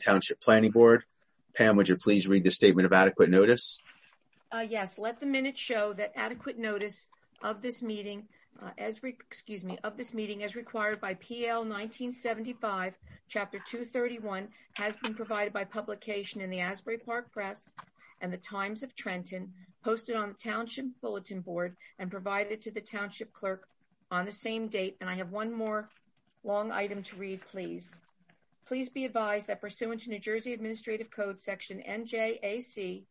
Township Planning Board. Pam, would you please read the statement of adequate notice? Yes, let the minutes show that adequate notice of this meeting as required by PL 1975, Chapter 231, has been provided by publication in the Asbury Park Press and the Times of Trenton, posted on the Township Bulletin Board, and provided to the Township Clerk on the same date. And I have one more long item to read, please. Please be advised that pursuant to New Jersey Administrative Code Section NJAC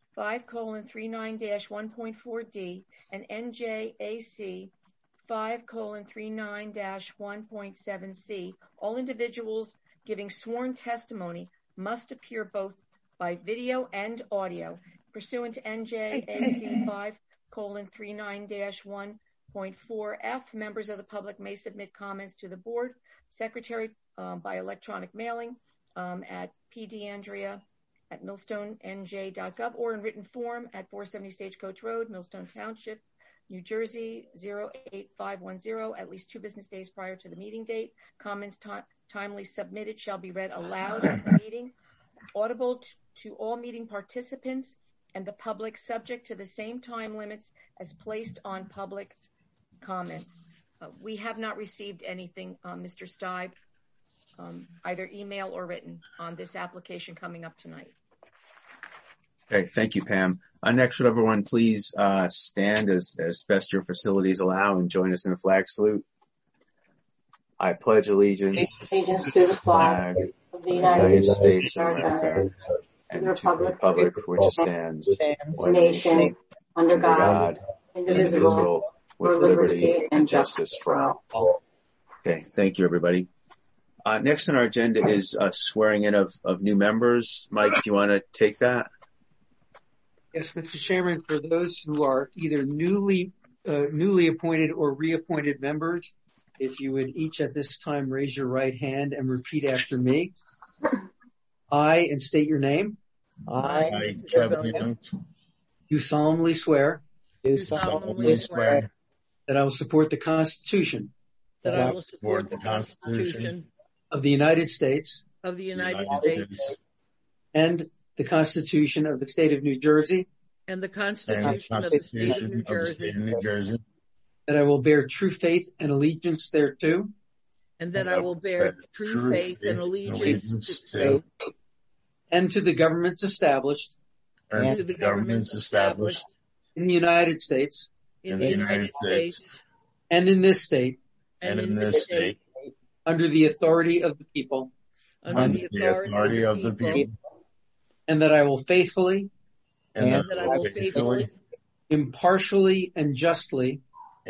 5:39-1.4D and NJAC 5:39-1.7C, all individuals giving sworn testimony must appear both by video and audio. Pursuant to NJAC 5:39-1.4F, members of the public may submit comments to the board secretary by electronic mailing at pdandrea@millstonenj.gov or in written form at 470 Stagecoach Road, Millstone Township, New Jersey 08510, at least 2 business days prior to the meeting date. Comments timely submitted shall be read aloud at the meeting, audible to all meeting participants and the public, subject to the same time limits as placed on public comments. We have not received anything, Mr. Stibe, either email or written, on this application coming up tonight. Okay, thank you, Pam. Next, would everyone please stand as best your facilities allow and join us in the flag salute. I pledge allegiance to the flag of the United States of America and to the republic for which it stands, one nation, under God, indivisible, with liberty and justice for all. Okay, thank you, everybody. Next on our agenda is swearing in of new members. Mike, do you want to take that? Yes, Mr. Chairman, for those who are either newly appointed or reappointed members, if you would each at this time raise your right hand and repeat after me. I, and state your name. I, Kevin Young, do solemnly swear that I will support the Constitution I will support the Constitution of the United States of the United States and the Constitution of the State of New Jersey, and the Constitution of the State of New Jersey, that I will bear true faith and allegiance thereto, and that I will bear true faith and allegiance to and to the governments established in the in the United States and in this state under the authority of the people, and that I will faithfully, impartially and justly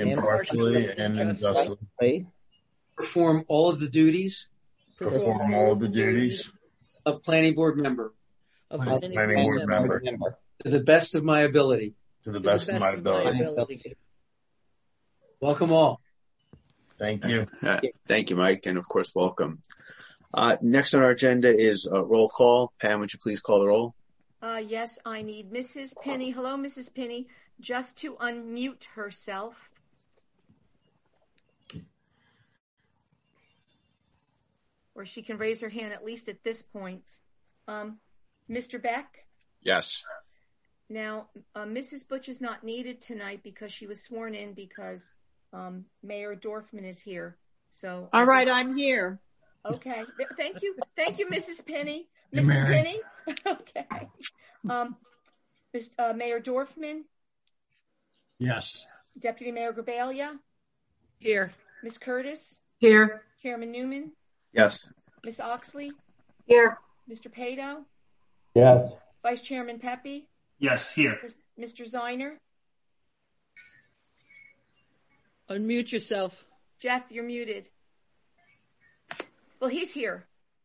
perform all of the duties of planning board member to the best of my ability. Welcome all. Thank you. Thank you, Mike, and of course, welcome. Next on our agenda is a roll call. Pam, would you please call the roll? Yes, I need Mrs. Penny. Hello, Mrs. Penny, just to unmute herself. Or she can raise her hand at least at this point. Mr. Beck? Yes. Now, Mrs. Butch is not needed tonight because she was sworn in because Mayor Dorfman is here. So. All right, I'm here. Okay. Thank you. Thank you, Mrs. Penny. Mrs. Penny? Okay. Mayor Dorfman? Yes. Deputy Mayor Grabaglia? Here. Ms. Curtis? Here. Chairman Newman? Yes. Ms. Oxley? Here. Mr. Pato? Yes. Vice Chairman Pepe? Yes, here. Mr. Zeiner? Unmute yourself. Jeff, you're muted. Well, he's here.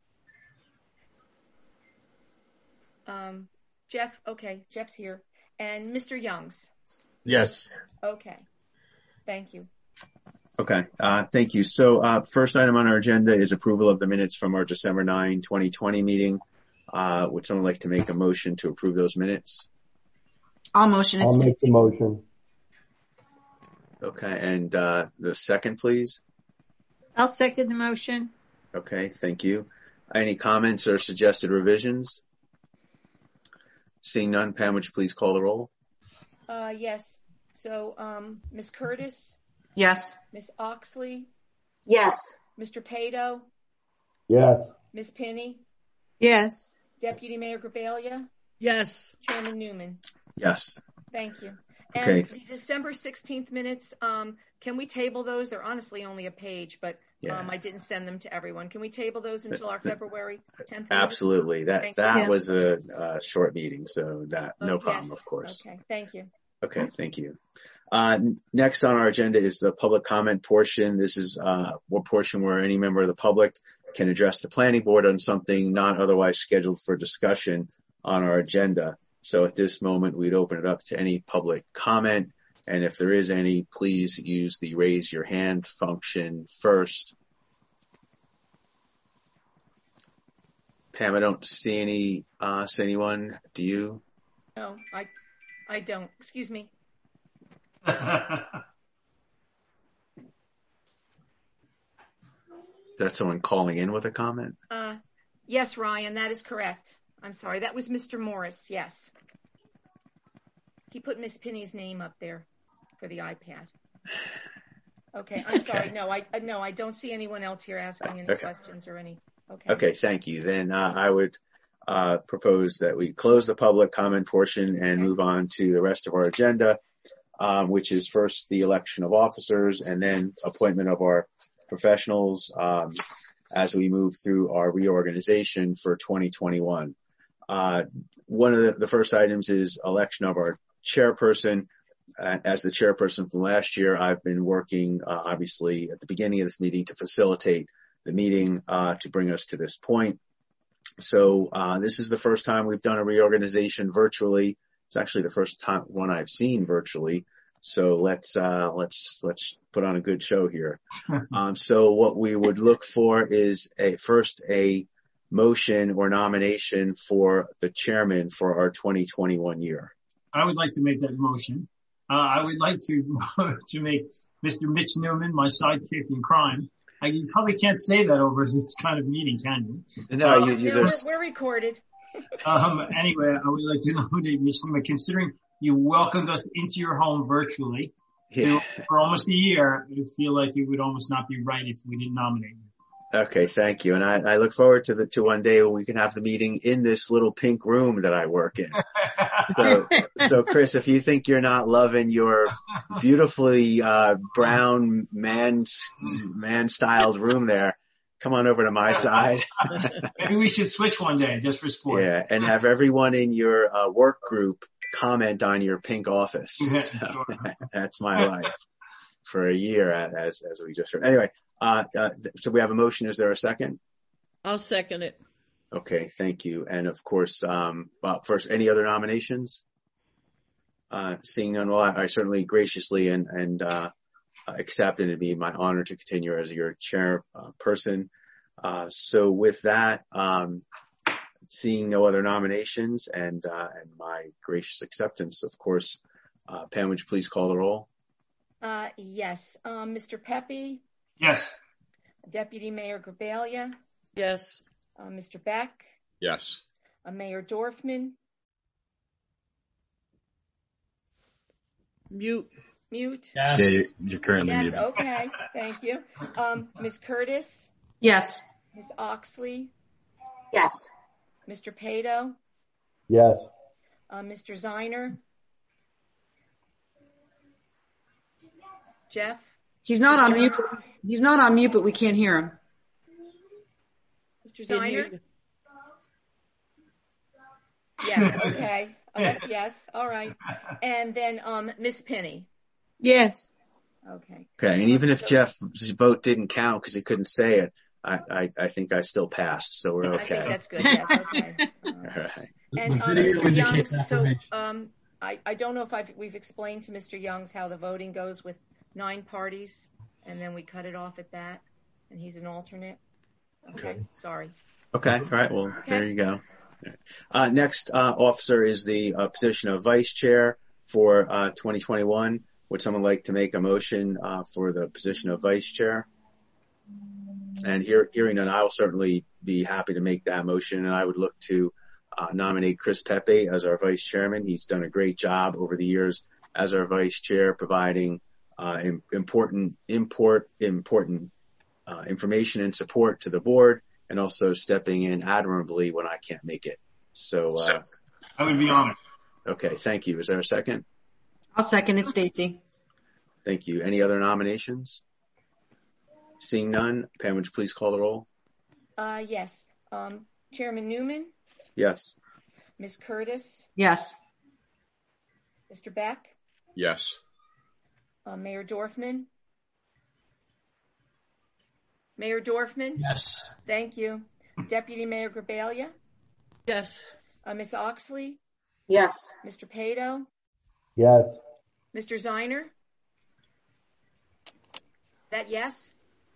Jeff, okay, Jeff's here. And Mr. Youngs? Yes. Okay. Thank you. Okay, thank you. So first item on our agenda is approval of the minutes from our December 9, 2020 meeting. Would someone like to make a motion to approve those minutes? I'll motion it. I'll make the motion. Okay, and the second, please. I'll second the motion. Okay, thank you. Any comments or suggested revisions? Seeing none, Pam, would you please call the roll? Yes. So, Ms. Curtis, Yes. Ms. Oxley, Yes. Mr. Pato, Yes. Ms. Pinney, Yes. Deputy Mayor Grabilia, Yes. Chairman Newman. Yes. Thank you. And Okay. the December 16th minutes, can we table those? They're honestly only a page, but I didn't send them to everyone. Can we table those until our February 10th meeting? Absolutely. That was a short meeting, so no problem, yes. of course. Okay. Thank you. Okay. Thank you. Next on our agenda is the public comment portion. This is one portion where any member of the public can address the planning board on something not otherwise scheduled for discussion on our agenda. So at this moment, we'd open it up to any public comment. And if there is any, please use the raise your hand function first. Pam, I don't see anyone. Do you? No, I don't. Excuse me. Is that someone calling in with a comment? Yes, Ryan, that is correct. I'm sorry. That was Mr. Morris. Yes. He put Miss Pinney's name up there for the iPad. Okay. I'm sorry. No, I don't see anyone else here asking any questions or any. Okay. Okay. Thank you. Then, I would, propose that we close the public comment portion and move on to the rest of our agenda, which is first the election of officers and then appointment of our professionals, as we move through our reorganization for 2021. One of the first items is election of our chairperson. As the chairperson from last year, I've been working, obviously at the beginning of this meeting to facilitate the meeting, to bring us to this point. So, this is the first time we've done a reorganization virtually. It's actually the first time one I've seen virtually. So let's put on a good show here. So what we would look for is first a motion or nomination for the chairman for our 2021 year. I would like to make that motion. I would like to make Mr. Mitch Newman my sidekick in crime. You probably can't say that over this kind of meeting, can you? No, we're recorded. Anyway, I would like to nominate Mitch Newman, considering you welcomed us into your home virtually for almost a year. I feel like it would almost not be right if we didn't nominate you. Okay, thank you. And I look forward to one day when we can have the meeting in this little pink room that I work in. So Chris, if you think you're not loving your beautifully brown man-styled room there, come on over to my side. Maybe we should switch one day just for sport. Yeah, and have everyone in your work group comment on your pink office. So, that's my life for a year, as we just heard. Anyway, so we have a motion. Is there a second? I'll second it. Okay, thank you. And of course, first, any other nominations? Seeing none, well, I certainly graciously and accept, and it'd be my honor to continue as your chairperson. So with that, seeing no other nominations and my gracious acceptance, of course, Pam, would you please call the roll? Yes. Mr. Pepe? Yes. Deputy Mayor Grabilia? Yes. Mr. Beck? Yes. Mayor Dorfman? Mute. Yes. Yeah, you're currently muted. Yes, okay. Thank you. Ms. Curtis? Yes. Ms. Oxley? Yes. Mr. Pato? Yes. Mr. Zeiner? Jeff? He's not on mute. He's not on mute, but we can't hear him. Mr. Zeiner? Yes, okay. That's yes. All right. And then Miss Pinney? Yes. Okay. Okay, and even if Jeff's vote didn't count because he couldn't say it, I think I still passed, so we're okay. I think that's good. Yes, okay. All right. And Mr. Youngs, so I don't know if we've explained to Mr. Youngs how the voting goes with 9 parties, and then we cut it off at that, and he's an alternate. Okay. Sorry. Okay. All right. Well, there you go. Next officer is the position of vice chair for 2021. Would someone like to make a motion for the position of vice chair? And hearing none, I will certainly be happy to make that motion. And I would look to nominate Chris Pepe as our vice chairman. He's done a great job over the years as our vice chair, providing important information and support to the board, and also stepping in admirably when I can't make it. So I would be honored. Okay, thank you. Is there a second? I'll second it, Stacy. Thank you. Any other nominations? Seeing none, Pam, would you please call the roll? Yes. Chairman Newman? Yes. Ms. Curtis? Yes. Mr. Beck? Yes. Mayor Dorfman? Mayor Dorfman? Yes. Thank you. Deputy Mayor Grabilia? Yes. Ms. Oxley? Yes. Mr. Pato? Yes. Mr. Zeiner? That yes?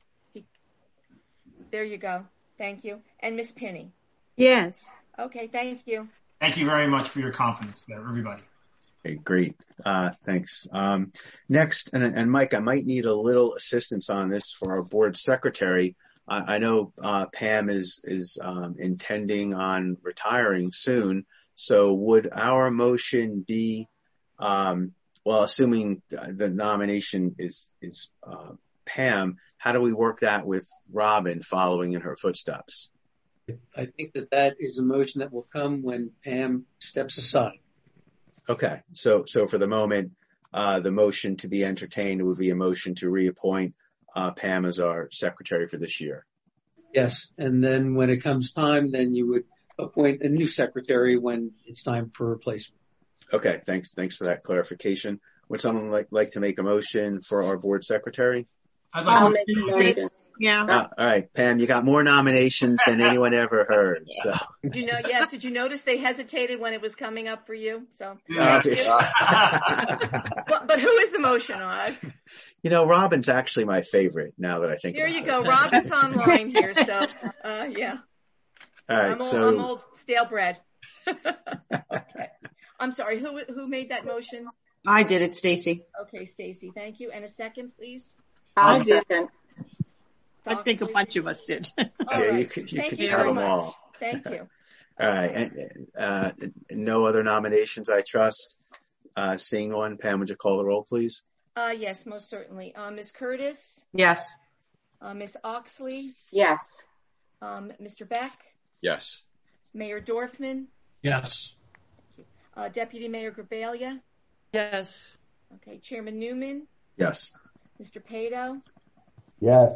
There you go. Thank you. And Ms. Pinney? Yes. Okay, thank you. Thank you very much for your confidence there, everybody. Okay, great. Thanks. Next, and Mike, I might need a little assistance on this for our board secretary. I know Pam is intending on retiring soon. So would our motion be, assuming the nomination is Pam, how do we work that with Robin following in her footsteps? I think that is a motion that will come when Pam steps aside. Okay. So for the moment, the motion to be entertained would be a motion to reappoint Pam as our secretary for this year. Yes. And then when it comes time, then you would appoint a new secretary when it's time for replacement. Okay. Thanks for that clarification. Would someone like to make a motion for our board secretary? I'll make a motion. Yeah. All right, Pam, you got more nominations than anyone ever heard. So. Did you notice they hesitated when it was coming up for you? So. But who is the motion on? Robin's actually my favorite now that I think. Here you go. Robin's online here. So, yeah. All right. I'm old stale bread. Okay. I'm sorry. Who made that motion? I did it, Stacy. Okay, Stacy. Thank you. And a second, please. I'll second. I think a bunch of us did. Yeah, right. you could Thank have them all. Thank you. All right. And, no other nominations, I trust. Seeing one, Pam, would you call the roll, please? Yes, most certainly. Ms. Curtis? Yes. Ms. Oxley? Yes. Mr. Beck? Yes. Mayor Dorfman? Yes. Deputy Mayor Grabilia? Yes. Okay. Chairman Newman? Yes. Mr. Pato? Yes.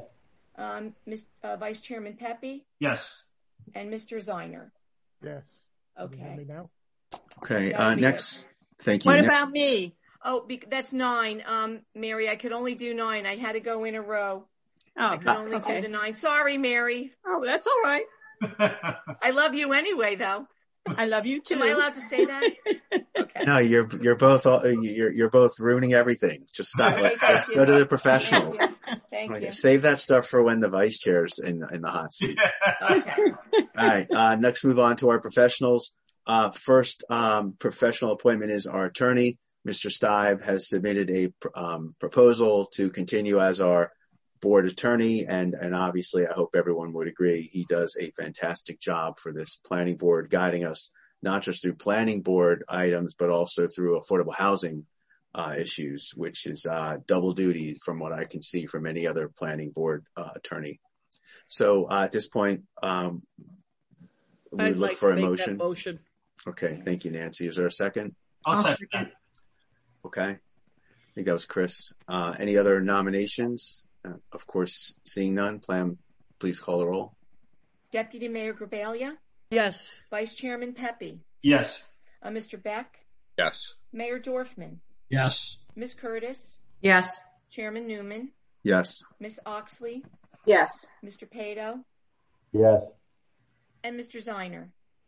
Vice Chairman Pepe? Yes. And Mr. Zeiner? Yes. Okay. Can you hear me now? Okay. Next. Thank you. What about me? Oh, that's 9. Mary, I could only do 9. I had to go in a row. Oh, I could only do the 9. Sorry, Mary. Oh, that's all right. I love you anyway, though. I love you too. Am I allowed to say that? Okay. No, you're both you're both ruining everything. Just stop. Let's go to the professionals. Thank you. Save that stuff for when the vice chair's in the hot seat. Okay. All right. Next, move on to our professionals. First professional appointment is our attorney. Mr. Stibe has submitted a proposal to continue as our board attorney, and obviously I hope everyone would agree he does a fantastic job for this planning board, guiding us not just through planning board items, but also through affordable housing issues, which is double duty from what I can see from any other planning board attorney. So at this point, we would look for a motion. Okay, thank you, Nancy. Is there a second? I'll second that. Okay. I think that was Chris. Any other nominations? Of course, seeing none, Pam, please call the roll. Deputy Mayor Grabilia? Yes. Vice Chairman Pepe? Yes. Mr. Beck? Yes. Mayor Dorfman? Yes. Ms. Curtis? Yes. Chairman Newman? Yes. Ms. Oxley? Yes. Mr. Pato? Yes. And Mr. Zeiner?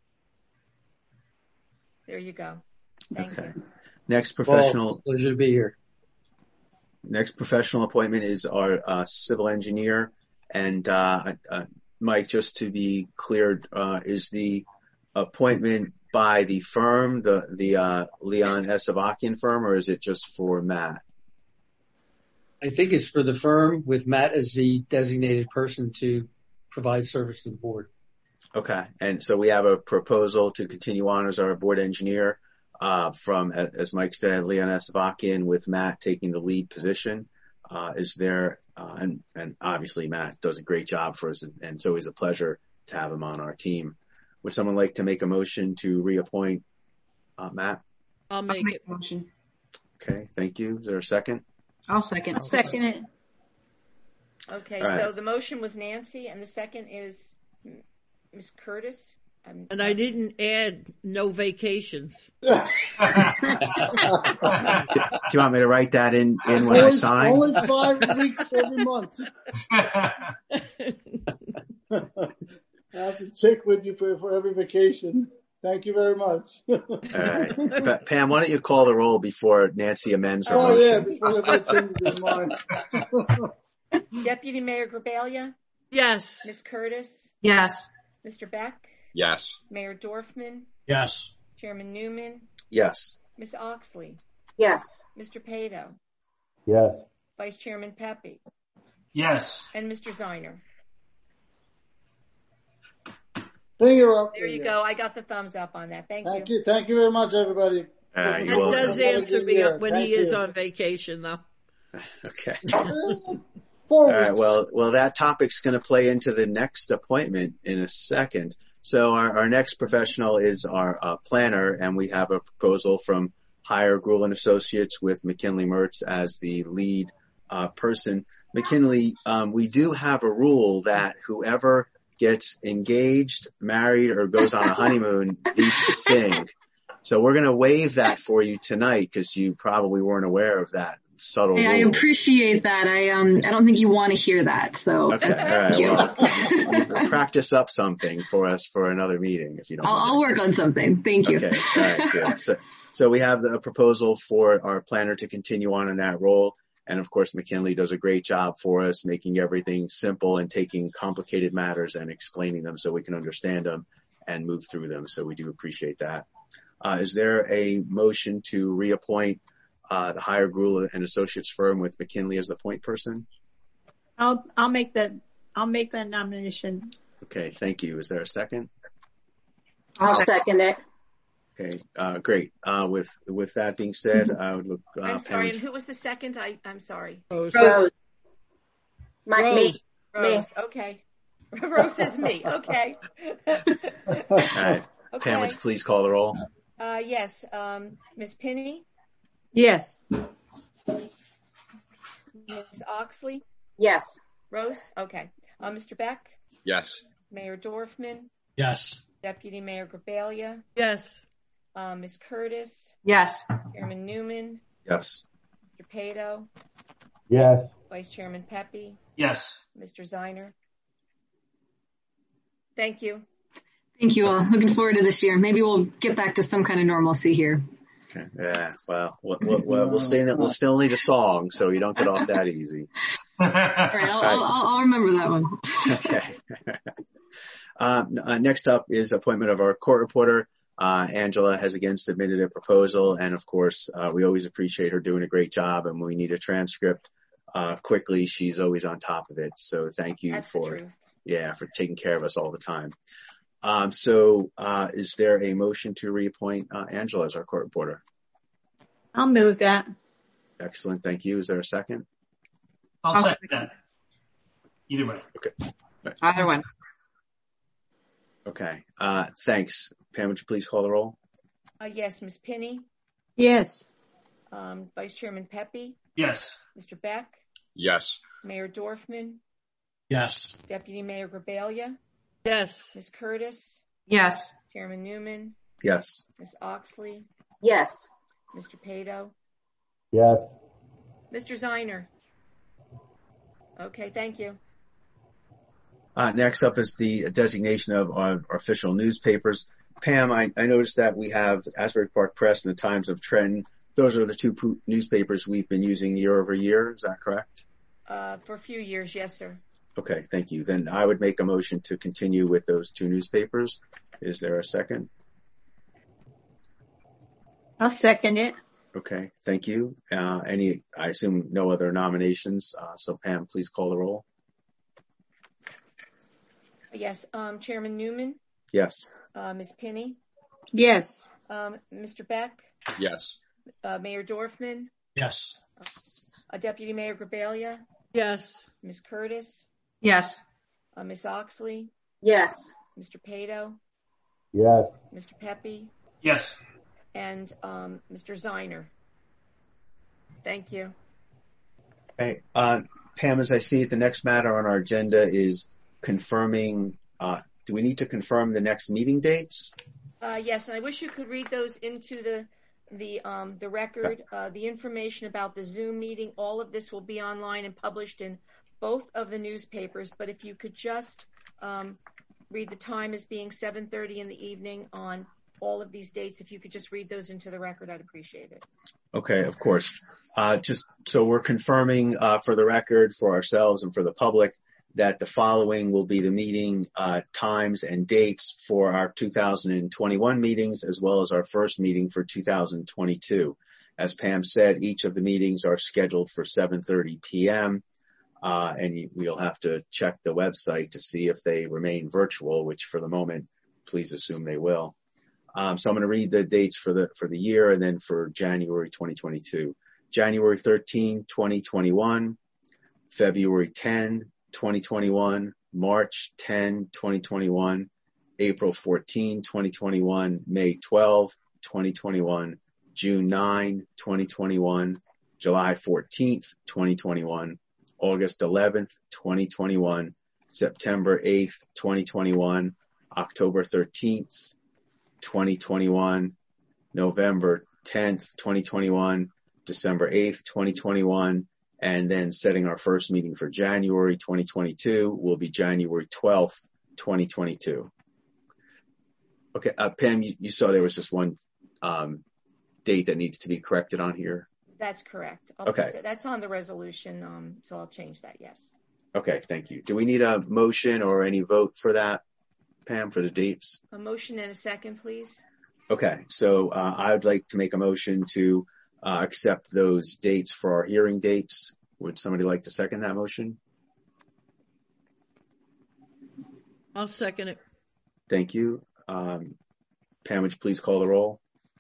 There you go. Thank you. Next professional. Pleasure to be here. Next professional appointment is our civil engineer. And Mike, just to be clear, is the appointment by the firm, the Leon S. Avakian firm, or is it just for Matt? I think it's for the firm with Matt as the designated person to provide service to the board. Okay. And so we have a proposal to continue on as our board engineer, from, as Mike said, Leon Savakian, with Matt taking the lead position. Is there, and obviously Matt does a great job for us, and it's always a pleasure to have him on our team. Would someone like to make a motion to reappoint Matt? I'll make it. Motion. Okay. Thank you. Is there a second? I'll second. Second it. Okay, All right. so the motion was Nancy, and the second is Ms. Curtis. And I didn't add no vacations. Do you want me to write that in when I sign? Only 5 weeks every month. I have to check with you for every vacation. Thank you very much. All right. Pam, why don't you call the roll before Nancy amends her motion? Yeah, before they change their mind. Deputy Mayor Grabaglia, Yes. Ms. Curtis, Yes. Mr. Beck, Yes. Mayor Dorfman, Yes. Chairman Newman, Yes. Ms. Oxley, Yes. Mr. Pato, Yes. Vice Chairman Pepe, Yes. and Mr. Ziner. Finger up. There you go. I got the thumbs up on that. Thank you. Thank you very much, everybody. You're That welcome. does answer me up when he is on vacation, though. Okay. 4 All right. weeks. Well, that topic's going to play into the next appointment in a second. So our next professional is our planner, and we have a proposal from Hire Gruhl and Associates with McKinley Mertz as the lead person. McKinley, we do have a rule that whoever gets engaged, married, or goes on a honeymoon needs to sing. So we're going to waive that for you tonight because you probably weren't aware of that subtle Hey, I rule. appreciate that. I don't think you want to hear that. So Okay. All right. thank you. Well, you practice up something for us for another meeting if you don't mind. I'll work on something. Thank you. Okay. All right. Good. So we have a proposal for our planner to continue on in that role. And of course, McKinley does a great job for us, making everything simple and taking complicated matters and explaining them so we can understand them and move through them. So we do appreciate that. Is there a motion to reappoint the Hire Gruhl and Associates firm with McKinley as the point person? I'll make that nomination. Okay. Thank you. Is there a second? I'll second it. Okay. Great. With that being said, I would look. I'm sorry. Pam, And who was the second? I'm sorry. Rose. Rose. Rose. Me. Rose. Okay. Rose is me. Okay. all right. Okay. Pam, would you please call the roll? Yes. Ms. Pinney, Yes. Ms. Oxley, Yes. Rose. Okay. Mr. Beck, Yes. Mayor Dorfman, Yes. Deputy Mayor Grabaglia, Yes. Ms. Curtis, Yes. Chairman Newman, Yes. Mr. Pato, Yes. Vice Chairman Pepe, Yes. Mr. Ziner. Thank you. Thank you all. Looking forward to this year. Maybe we'll get back to some kind of normalcy here. Okay. Yeah. Well, we'll stay in it. We'll still need a song, so you don't get off that easy. All right. I'll remember that one. Okay. Next up is appointment of our court reporter. Angela has again submitted a proposal, and of course, we always appreciate her doing a great job. And when we need a transcript quickly, she's always on top of it. So thank you That's for the truth. for taking care of us all the time. So is there a motion to reappoint Angela as our court reporter? I'll move that. Excellent. Thank you. Is there a second? I'll second that. Either way. Okay. Either one. Okay. Thanks. Pam, would you please call the roll? Yes. Ms. Pinney, Yes. Vice Chairman Pepe, Yes. Mr. Beck, Yes. Mayor Dorfman, Yes. Deputy Mayor Grabaglia, Yes. Ms. Curtis, Yes. Chairman Newman, Yes. Ms. Oxley, Yes. Mr. Pato, Yes. Mr. Ziner. Okay, thank you. Next up is the designation of our official newspapers. Pam, I noticed that we have Asbury Park Press and the Times of Trenton. Those are the two newspapers we've been using year over year. Is that correct? For a few years, yes, sir. Okay, thank you. Then I would make a motion to continue with those two newspapers. Is there a second? I'll second it. Okay, thank you. I assume no other nominations. So Pam, please call the roll. Yes. Chairman Newman? Yes. Ms. Pinney? Yes. Mr. Beck? Yes. Mayor Dorfman? Yes. Deputy Mayor Grabilia? Yes. Ms. Curtis? Yes. Ms. Oxley? Yes. Mr. Pato? Yes. Mr. Pepe? Yes. And Mr. Zeiner. Thank you. Okay. Pam, as I see it, the next matter on our agenda is confirming, do we need to confirm the next meeting dates? Yes, and I wish you could read those into the record. The information about the Zoom meeting, all of this will be online and published in both of the newspapers, but if you could just read the time as being 7:30 in the evening on all of these dates, if you could just read those into the record, I'd appreciate it. Okay, of course. Just so we're confirming for the record, for ourselves and for the public, that the following will be the meeting times and dates for our 2021 meetings, as well as our first meeting for 2022. As Pam said, each of the meetings are scheduled for 7:30 p.m. And we'll have to check the website to see if they remain virtual, which for the moment, please assume they will. So I'm going to read the dates for the year and then for January 2022. January 13, 2021, February 10, 2021, March 10, 2021, April 14, 2021, May 12, 2021, June 9, 2021, July 14th, 2021, August 11th, 2021, September 8th, 2021, October 13th, 2021, November 10th, 2021, December 8th, 2021, and then setting our first meeting for January 2022 will be January 12th, 2022. Okay, Pam, you saw there was just one date that needs to be corrected on here. That's correct. Okay. That's on the resolution, so I'll change that, yes. Okay, thank you. Do we need a motion or any vote for that, Pam, for the dates? A motion and a second, please. Okay, so I would like to make a motion to accept those dates for our hearing dates. Would somebody like to second that motion? I'll second it. Thank you. Pam, would you please call the roll?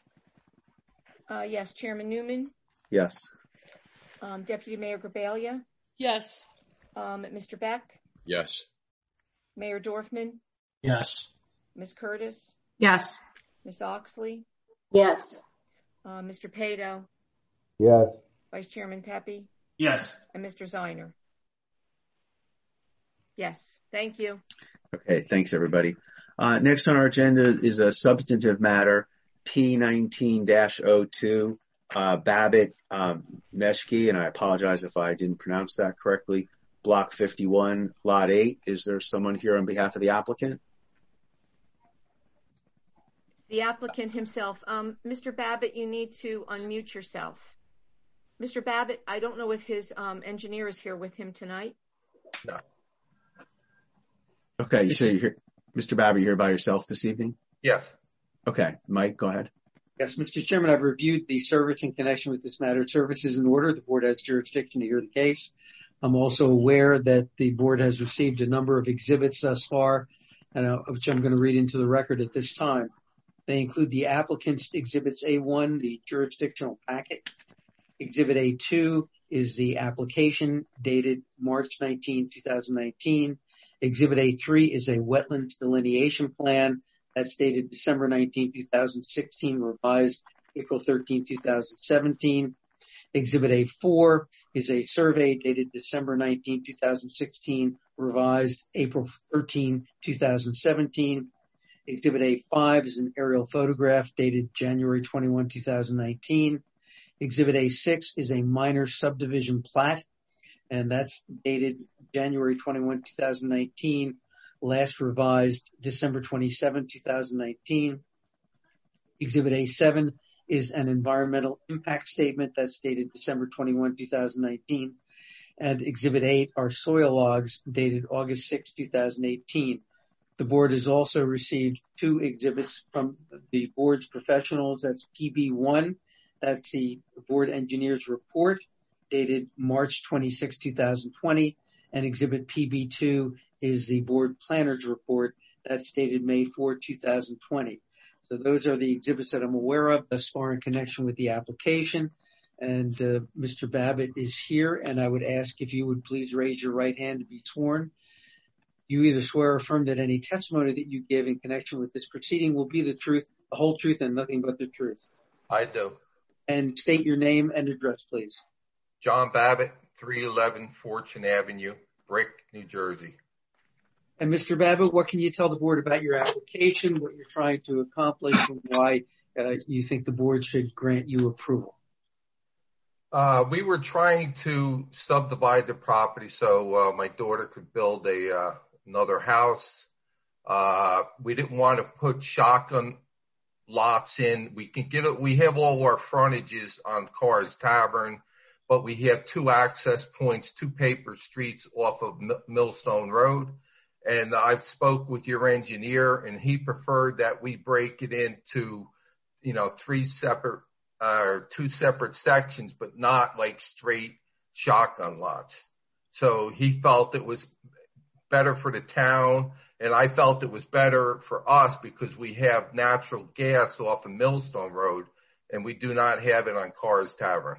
Yes, Chairman Newman? Yes. Deputy Mayor Grabilia? Yes. Mr. Beck? Yes. Mayor Dorfman? Yes. Ms. Curtis? Yes. Ms. Oxley? Yes. Mr. Pato? Yes. Vice Chairman Pepe? Yes. And Mr. Zeiner? Yes. Thank you. Okay, thanks everybody. Next on our agenda is a substantive matter, P19-02, Babbitt Meshki, and I apologize if I didn't pronounce that correctly, Block 51, Lot 8. Is there someone here on behalf of the applicant? The applicant himself. Mr. Babbitt, you need to unmute yourself. Mr. Babbitt, I don't know if his engineer is here with him tonight. No. Okay, you say you're here. Mr. Babbitt, you're here by yourself this evening? Yes. Okay, Mike, go ahead. Yes, Mr. Chairman, I've reviewed the service in connection with this matter. Service is in order. The board has jurisdiction to hear the case. I'm also aware that the board has received a number of exhibits thus far, which I'm going to read into the record at this time. They include the applicant's exhibits A1, the jurisdictional packet. Exhibit A2 is the application dated March 19, 2019. Exhibit A3 is a wetlands delineation plan that's dated December 19, 2016, revised April 13, 2017. Exhibit A4 is a survey dated December 19, 2016, revised April 13, 2017. Exhibit A5 is an aerial photograph dated January 21, 2019. Exhibit A6 is a minor subdivision plat, and that's dated January 21, 2019, last revised December 27, 2019. Exhibit A7 is an environmental impact statement that's dated December 21, 2019. And Exhibit 8 are soil logs dated August 6, 2018. The board has also received two exhibits from the board's professionals. That's PB1 That's the board engineer's report dated March 26, 2020. And exhibit PB2 is the board planner's report that's dated May 4, 2020. So those are the exhibits that I'm aware of thus far in connection with the application. And Mr. Babbitt is here, and I would ask if you would please raise your right hand to be sworn. You either swear or affirm that any testimony that you give in connection with this proceeding will be the truth, the whole truth, and nothing but the truth. I do. And state your name and address, please. John Babbitt, 311 Fortune Avenue, Brick, New Jersey. And Mr. Babbitt, what can you tell the board about your application, what you're trying to accomplish, and why you think the board should grant you approval? We were trying to subdivide the property so my daughter could build another house. We didn't want to put shotgun lots in. We have all our frontages on Carr's Tavern, but we have 2 access points, 2 paper streets off of Millstone Road. And I've spoke with your engineer, and he preferred that we break it into, 2 separate sections, but not like straight shotgun lots. So he felt it was better for the town, and I felt it was better for us because we have natural gas off of Millstone Road, and we do not have it on Carr's Tavern.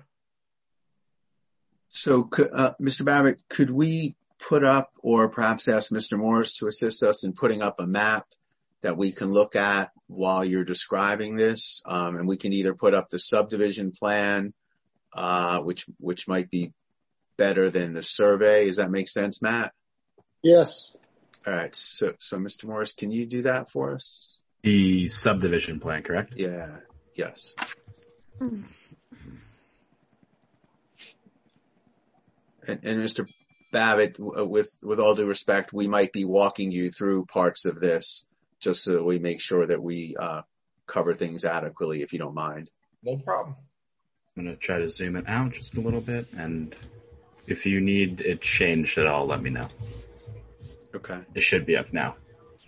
So, Mr. Babbitt, could we put up, or perhaps ask Mr. Morris to assist us in putting up a map that we can look at while you're describing this? And we can either put up the subdivision plan, which might be better than the survey. Does that make sense, Matt? Yes. All right. So Mr. Morris, can you do that for us? The subdivision plan, correct? Yeah. Yes. And Mr. Babbitt, with all due respect, we might be walking you through parts of this just so that we make sure that we cover things adequately, if you don't mind. No problem. I'm going to try to zoom it out just a little bit, and if you need it changed at all, let me know. Okay. It should be up now.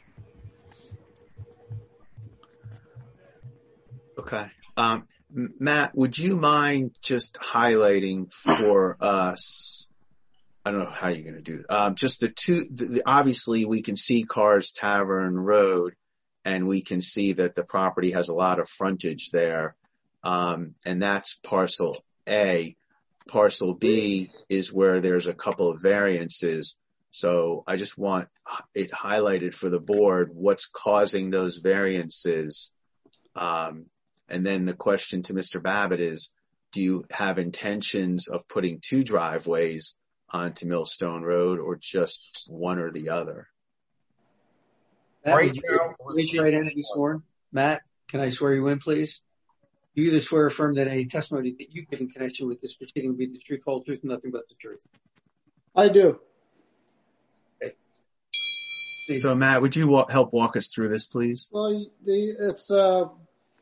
Okay. Matt, would you mind just highlighting for us, I don't know how you're going to do it. Just obviously we can see Carr's Tavern Road, and we can see that the property has a lot of frontage there. And that's parcel A. Parcel B is where there's a couple of variances. So I just want it highlighted for the board, what's causing those variances. And then the question to Mr. Babbitt is, do you have intentions of putting 2 driveways onto Millstone Road, or just one or the other? Right now, raise your right hand to be sworn. Matt, can I swear you in, please? You either swear or affirm that any testimony that you give in connection with this proceeding will be the truth, whole truth, and nothing but the truth. I do. Okay. So Matt, would you help walk us through this, please? Well, it's a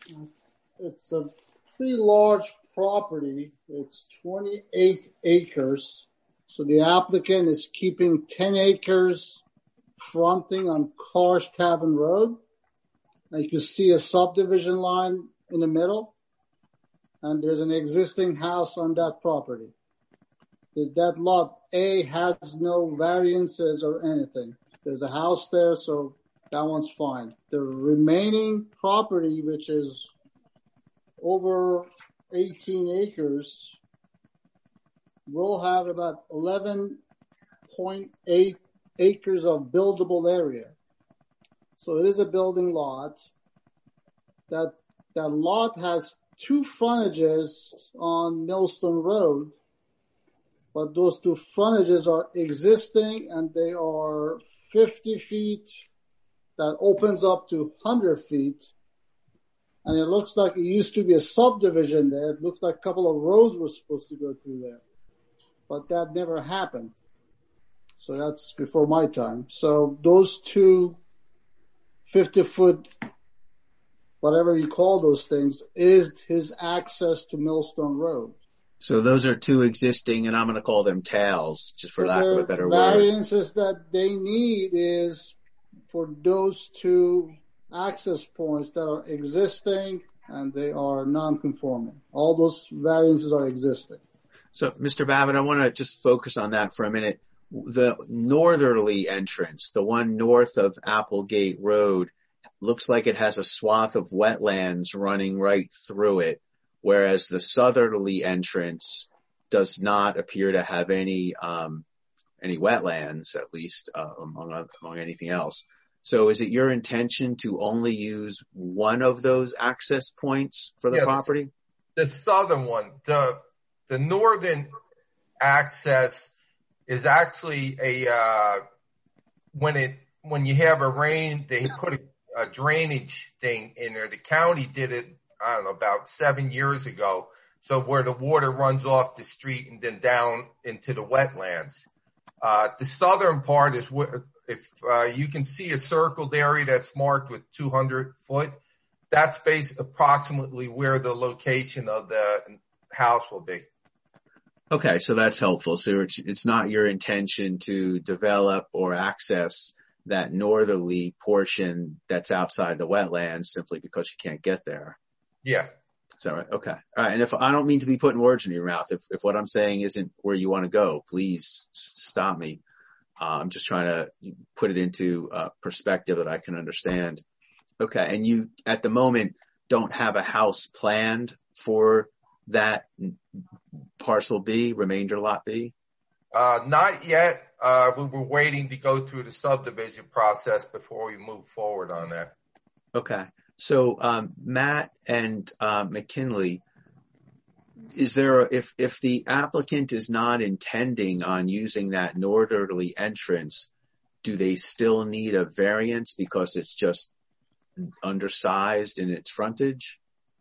pretty large property. It's 28 acres. So the applicant is keeping 10 acres fronting on Carr's Tavern Road. And you can see a subdivision line in the middle. And there's an existing house on that property. That lot A has no variances or anything. There's a house there, so that one's fine. The remaining property, which is over 18 acres, will have about 11.8 acres of buildable area. So it is a building lot. That lot has 2 frontages on Millstone Road, but those 2 frontages are existing, and they are 50 feet. That opens up to 100 feet. And it looks like it used to be a subdivision there. It looks like a couple of roads were supposed to go through there. But that never happened. So that's before my time. So those 2 50-foot, whatever you call those things, is his access to Millstone Road. So those are 2 existing, and I'm going to call them tails, just for lack of a better word. The variances that they need is for those 2 access points that are existing and they are non-conforming. All those variances are existing. So, Mr. Babbitt, I want to just focus on that for a minute. The northerly entrance, the one north of Applegate Road, looks like it has a swath of wetlands running right through it, whereas the southerly entrance does not appear to have any wetlands, at least among anything else. So is it your intention to only use one of those access points for the property? The southern one. The northern access is actually when you have a rain, they put a drainage thing in there. The county did it, I don't know, about 7 years ago. So where the water runs off the street and then down into the wetlands. The southern part is where, if you can see a circled area that's marked with 200 foot, that's approximately where the location of the house will be. Okay, so that's helpful. So it's not your intention to develop or access that northerly portion that's outside the wetlands simply because you can't get there. Yeah. Is that right? Okay. All right. And if I don't mean to be putting words in your mouth, if what I'm saying isn't where you want to go, please stop me. I'm just trying to put it into perspective that I can understand. Okay. And you, at the moment, don't have a house planned for that parcel B, remainder lot B? Not yet. We were waiting to go through the subdivision process before we move forward on that. Okay. So, Matt and McKinley, is there, if the applicant is not intending on using that northerly entrance, do they still need a variance because it's just undersized in its frontage?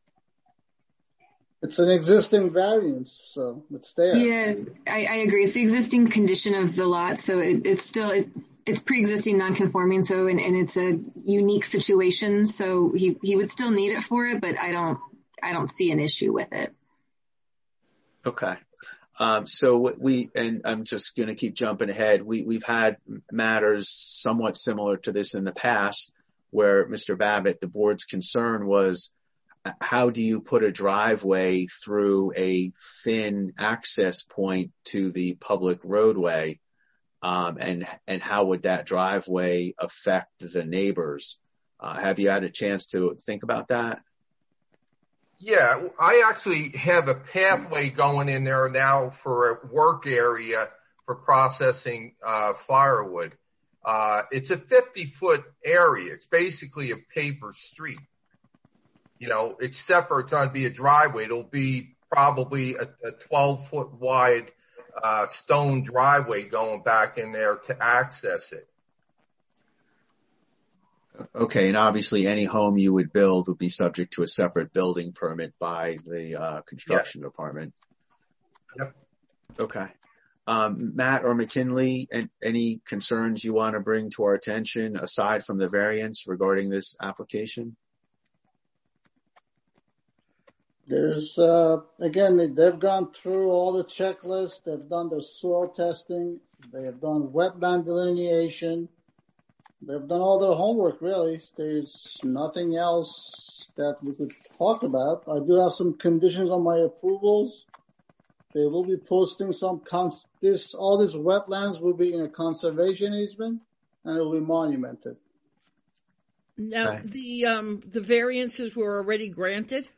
It's an existing variance, so it's there. Yeah, I agree. It's the existing condition of the lot, so it's pre-existing non-conforming, so and it's a unique situation, so he would still need it for it, but I don't see an issue with it. Okay. So and I'm just going to keep jumping ahead. We've had matters somewhat similar to this in the past where Mr. Babbitt, the board's concern was, how do you put a driveway through a thin access point to the public roadway? And how would that driveway affect the neighbors? Have you had a chance to think about that? Yeah, I actually have a pathway going in there now for a work area for processing firewood. It's a 50-foot area. It's basically a paper street. You know, except for it's going to be a driveway. It'll be probably a 12-foot wide stone driveway going back in there to access it. Okay, and obviously any home you would build would be subject to a separate building permit by the construction department. Yep. Okay. Matt or McKinley, any concerns you want to bring to our attention aside from the variance regarding this application? There's, again, they've gone through all the checklists. They've done their soil testing. They have done wetland delineation. They've done all their homework, really. There's nothing else that we could talk about. I do have some conditions on my approvals. They will be posting all this wetlands will be in a conservation easement and it will be monumented. Now, Right. the variances were already granted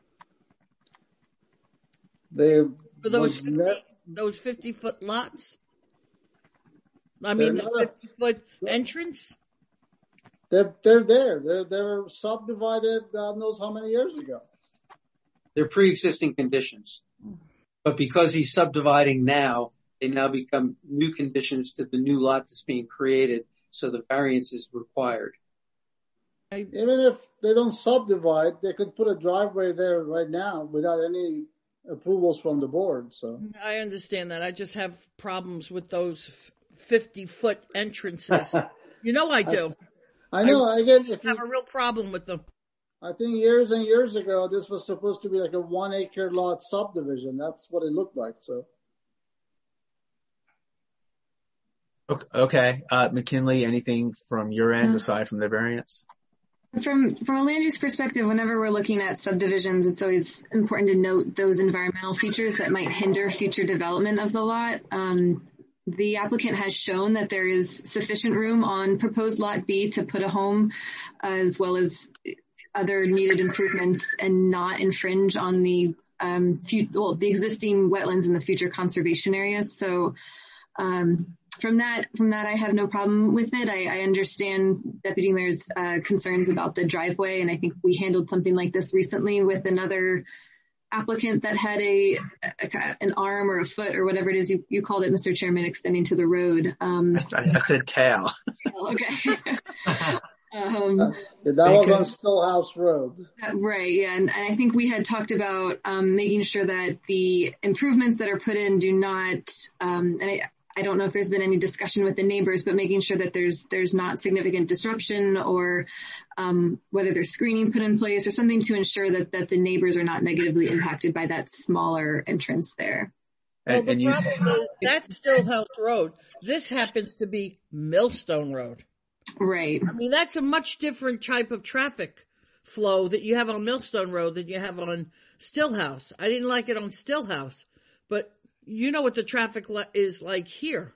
for those 50-foot lots? I mean, the 50-foot entrance? They're there. They were subdivided God knows how many years ago. They're pre-existing conditions. But because he's subdividing now, they now become new conditions to the new lot that's being created, so the variance is required. Even if they don't subdivide, they could put a driveway there right now without any approvals from the board. So I understand that. I just have problems with those 50-foot entrances. You know I do. I know. I have a real problem with them. I think years and years ago, this was supposed to be like a 1 acre lot subdivision. That's what it looked like. So. Okay. McKinley, anything from your end aside from the variance? From a land use perspective, whenever we're looking at subdivisions, it's always important to note those environmental features that might hinder future development of the lot. The applicant has shown that there is sufficient room on proposed Lot B to put a home, as well as other needed improvements, and not infringe on the existing wetlands in the future conservation areas. So from that, I have no problem with it. I understand Deputy Mayor's concerns about the driveway, and I think we handled something like this recently with another applicant that had an arm or a foot or whatever it is you called it, Mr. Chairman, extending to the road. I said tail. Okay. That was on Stillhouse Road. Right, yeah, and I think we had talked about making sure that the improvements that are put in do not, and I don't know if there's been any discussion with the neighbors, but making sure that there's not significant disruption, or whether there's screening put in place or something to ensure that the neighbors are not negatively impacted by that smaller entrance there. Well, the problem is that's Stillhouse Road. This happens to be Millstone Road. Right. I mean, that's a much different type of traffic flow that you have on Millstone Road than you have on Stillhouse. I didn't like it on Stillhouse, but you know what the traffic is like here.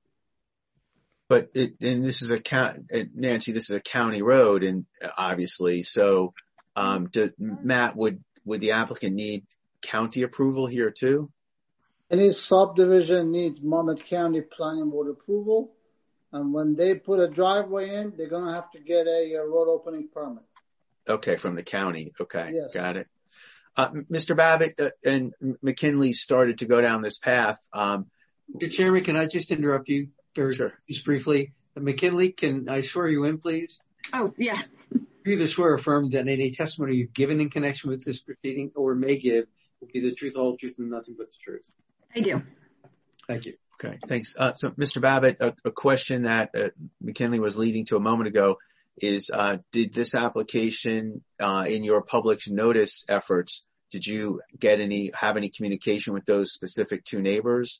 But and this is Nancy, this is a county road, and obviously, so Matt, would the applicant need county approval here too? Any subdivision needs Monmouth County Planning Board approval. And when they put a driveway in, they're going to have to get a road opening permit. Okay, from the county. Okay, yes. Got it. Mr. Babbitt and McKinley started to go down this path. Mr. Chairman, can I just interrupt you Sure. Just briefly? McKinley, can I swear you in, please? Oh, yeah. You either swear or affirm that any testimony you've given in connection with this proceeding or may give will be the truth, the whole truth, and nothing but the truth. I do. Thank you. Okay, thanks. So, Mr. Babbitt, a question that McKinley was leading to a moment ago is, did this application, in your public notice efforts, did you have any communication with those specific two neighbors?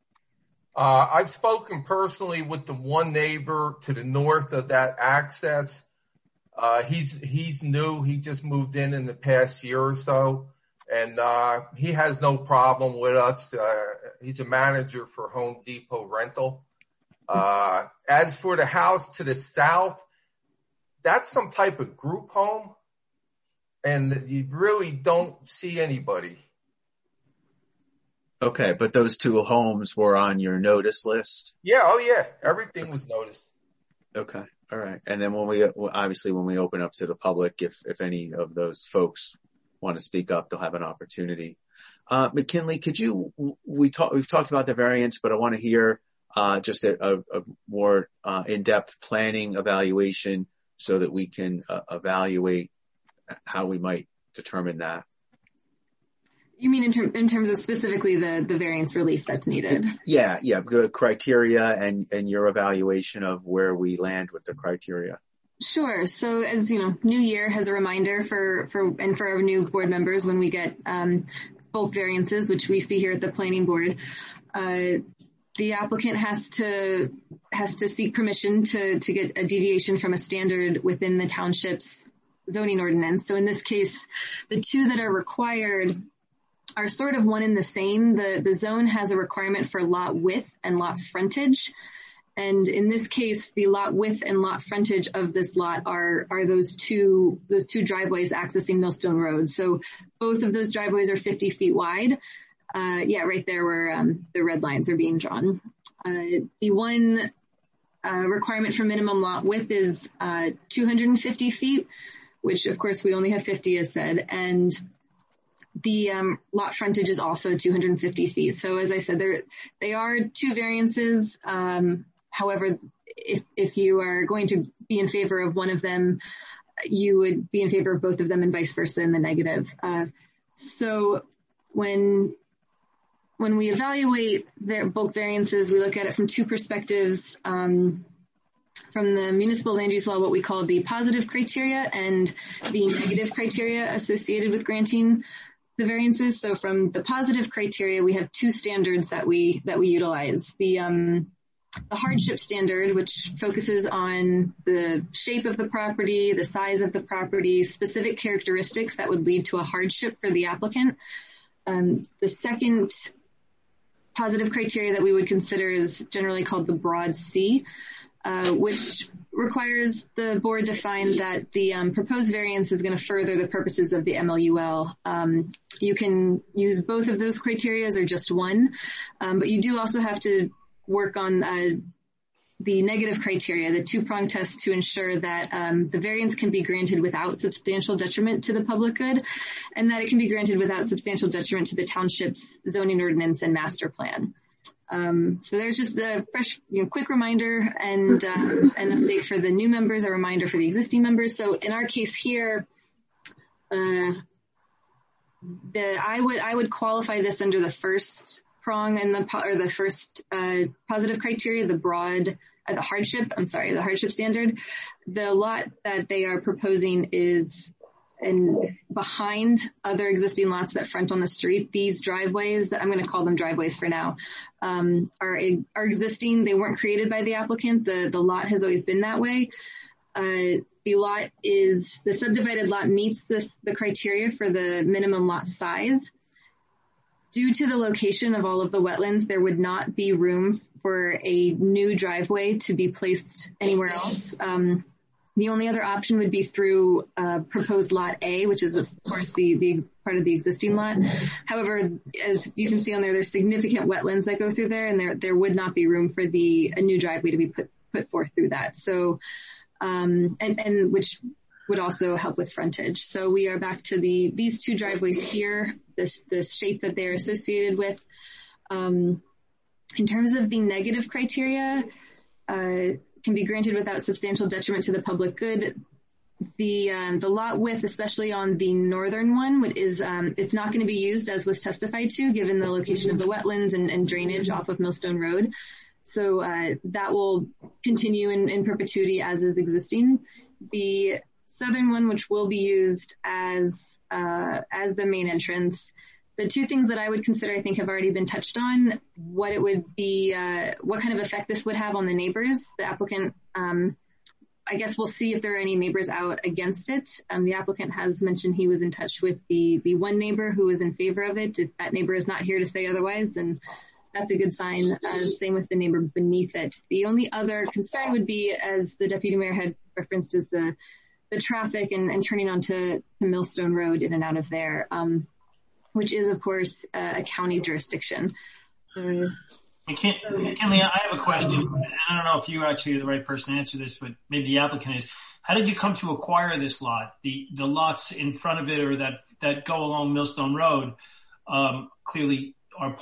I've spoken personally with the one neighbor to the north of that access. He's new. He just moved in the past year or so. And he has no problem with us. He's a manager for Home Depot Rental. As for the house to the south, that's some type of group home, and you really don't see anybody. Okay, but those two homes were on your notice list? Yeah, oh yeah, everything was noticed. Okay, all right. And then when we open up to the public, if any of those folks want to speak up, they'll have an opportunity. McKinley, we've talked about the variance, but I want to hear just a more in-depth planning evaluation so that we can evaluate how we might determine that. You mean in terms of specifically the variance relief that's needed? Yeah, the criteria and your evaluation of where we land with the criteria. Sure. So as you know, New Year has a reminder for our new board members when we get bulk variances, which we see here at the planning board. The applicant has to seek permission to get a deviation from a standard within the township's zoning ordinance. So in this case, the two that are required are sort of one and the same. The zone has a requirement for lot width and lot frontage. And in this case, the lot width and lot frontage of this lot are those two driveways accessing Millstone Road. So both of those driveways are 50 feet wide. Right there where the red lines are being drawn. The one requirement for minimum lot width is 250 feet, which of course we only have 50 as said. And the lot frontage is also 250 feet. So as I said, they are two variances. However, if you are going to be in favor of one of them, you would be in favor of both of them and vice versa in the negative. So when we evaluate bulk variances, we look at it from two perspectives. From the municipal land use law, what we call the positive criteria and the negative criteria associated with granting the variances. So from the positive criteria, we have two standards that we utilize. hardship standard, which focuses on the shape of the property, the size of the property, specific characteristics that would lead to a hardship for the applicant. The second positive criteria that we would consider is generally called the broad C, which requires the board to find that the proposed variance is going to further the purposes of the MLUL. You can use both of those criteria or just one, but you do also have to work on the negative criteria, the two-prong test, to ensure that the variance can be granted without substantial detriment to the public good, and that it can be granted without substantial detriment to the township's zoning ordinance and master plan. So there's just a fresh, quick reminder and an update for the new members, a reminder for the existing members. So in our case here, I would qualify this under the first prong and the first positive criteria, the hardship standard. The lot that they are proposing is behind other existing lots that front on the street. These driveways, I'm going to call them driveways for now, are existing. They weren't created by the applicant. The lot has always been that way. The subdivided lot meets the criteria for the minimum lot size. Due to the location of all of the wetlands, there would not be room for a new driveway to be placed anywhere else. The only other option would be through proposed lot A, which is, of course, the part of the existing lot. However, as you can see on there, there's significant wetlands that go through there, and there would not be room for a new driveway to be put forth through that. So, and which would also help with frontage. So we are back to these two driveways here, this shape that they're associated with. In terms of the negative criteria, can be granted without substantial detriment to the public good. The lot width, especially on the northern one, is it's not going to be used as was testified to, given the location of the wetlands and drainage off of Millstone Road. So that will continue in perpetuity as is existing. The southern one, which will be used as the main entrance. The two things that I would consider, I think, have already been touched on. What it would be, what kind of effect this would have on the neighbors. The applicant, I guess we'll see if there are any neighbors out against it. The applicant has mentioned he was in touch with the one neighbor who is in favor of it. If that neighbor is not here to say otherwise, then that's a good sign. Same with the neighbor beneath it. The only other concern would be, as the deputy mayor had referenced, is the traffic and turning onto Millstone Road in and out of there. Which is, of course, a county jurisdiction. Kinley, I have a question. I don't know if you actually are the right person to answer this, but maybe the applicant is. How did you come to acquire this lot? The lots in front of it or that go along Millstone Road clearly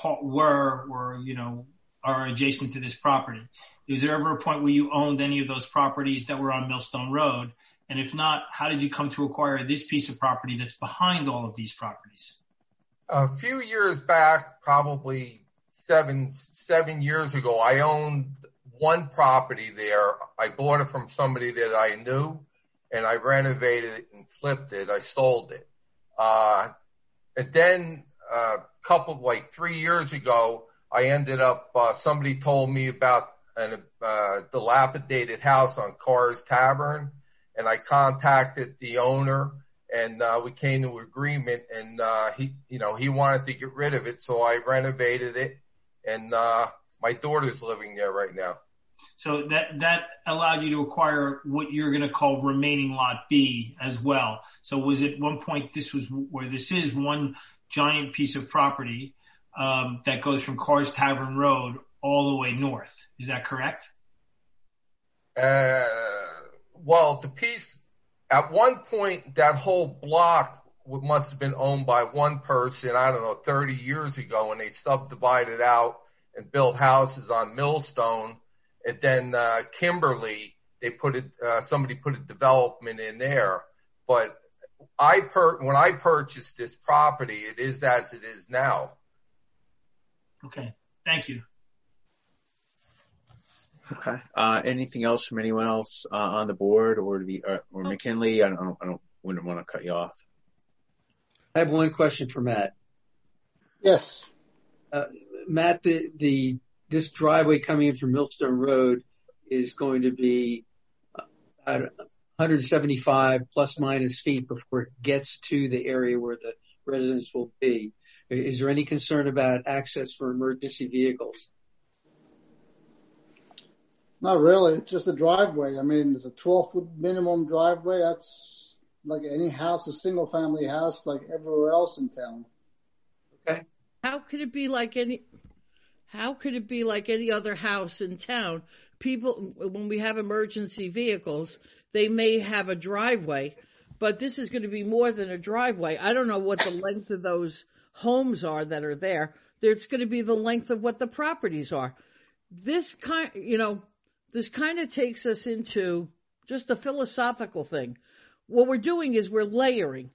are adjacent to this property. Was there ever a point where you owned any of those properties that were on Millstone Road? And if not, how did you come to acquire this piece of property that's behind all of these properties? A few years back, probably seven years ago, I owned one property there. I bought it from somebody that I knew, and I renovated it and flipped it. I sold it. And then a 3 years ago, I ended up, somebody told me about a dilapidated house on Carr's Tavern, and I contacted the owner. And we came to agreement, and he wanted to get rid of it, so I renovated it, and my daughter's living there right now. So that allowed you to acquire what you're going to call remaining Lot B as well. So was it one point this is one giant piece of property that goes from Carr's Tavern Road all the way north? Is that correct? Well, the piece. At one point, that whole block must have been owned by one person, 30 years ago, when they subdivided out and built houses on Millstone. And then Kimberly, somebody put a development in there. But when I purchased this property, it is as it is now. Okay, thank you. Okay. Anything else from anyone else on the board or McKinley? I wouldn't want to cut you off. I have one question for Matt. Yes. Matt, the this driveway coming in from Millstone Road is going to be 175 plus minus feet before it gets to the area where the residents will be. Is there any concern about access for emergency vehicles? Not really. It's just a driveway. I mean, it's a 12-foot minimum driveway. That's like any house, a single-family house, like everywhere else in town. Okay. How could it be like any other house in town? People, when we have emergency vehicles, they may have a driveway, but this is going to be more than a driveway. I don't know what the length of those homes are that are there. It's going to be the length of what the properties are. This kind of takes us into just a philosophical thing. What we're doing is we're layering.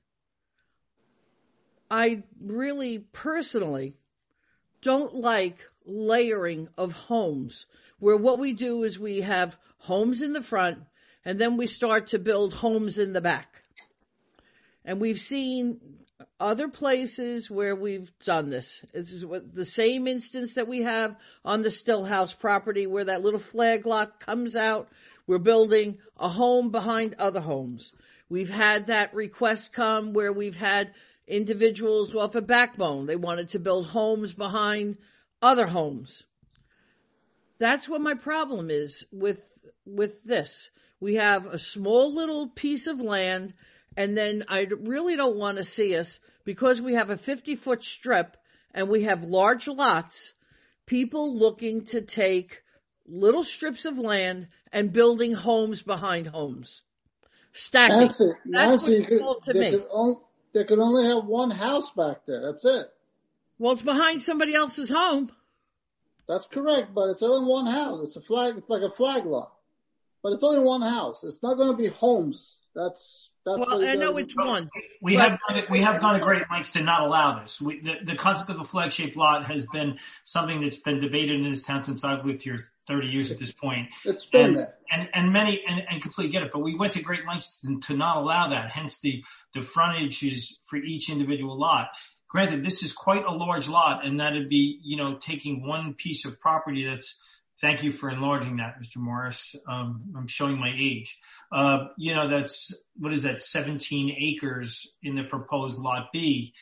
I really personally don't like layering of homes, where what we do is we have homes in the front and then we start to build homes in the back. And we've seen other places where we've done this. This is the same instance that we have on the Stillhouse property, where that little flag lot comes out. We're building a home behind other homes. We've had that request come where we've had individuals off of Backbone. They wanted to build homes behind other homes. That's what my problem is with this. We have a small little piece of land, and then I really don't want to see us, because we have a 50-foot strip and we have large lots, people looking to take little strips of land and building homes behind homes. Stacking. That's what it's called to me. They could only have one house back there. That's it. Well, it's behind somebody else's home. That's correct, but it's only one house. It's like a flag lot. But it's only one house. It's not going to be homes. That's well, I know it's one. We have gone to great lengths to not allow this. The concept of a flag-shaped lot has been something that's been debated in this town since I've lived here 30 years at this point. It's been there. And completely get it. But we went to great lengths to not allow that. Hence the frontage is for each individual lot. Granted, this is quite a large lot, and that'd be, taking one piece of property that's, thank you for enlarging that, Mr. Morris. I'm showing my age. That's, what is that, 17 acres in the proposed lot B.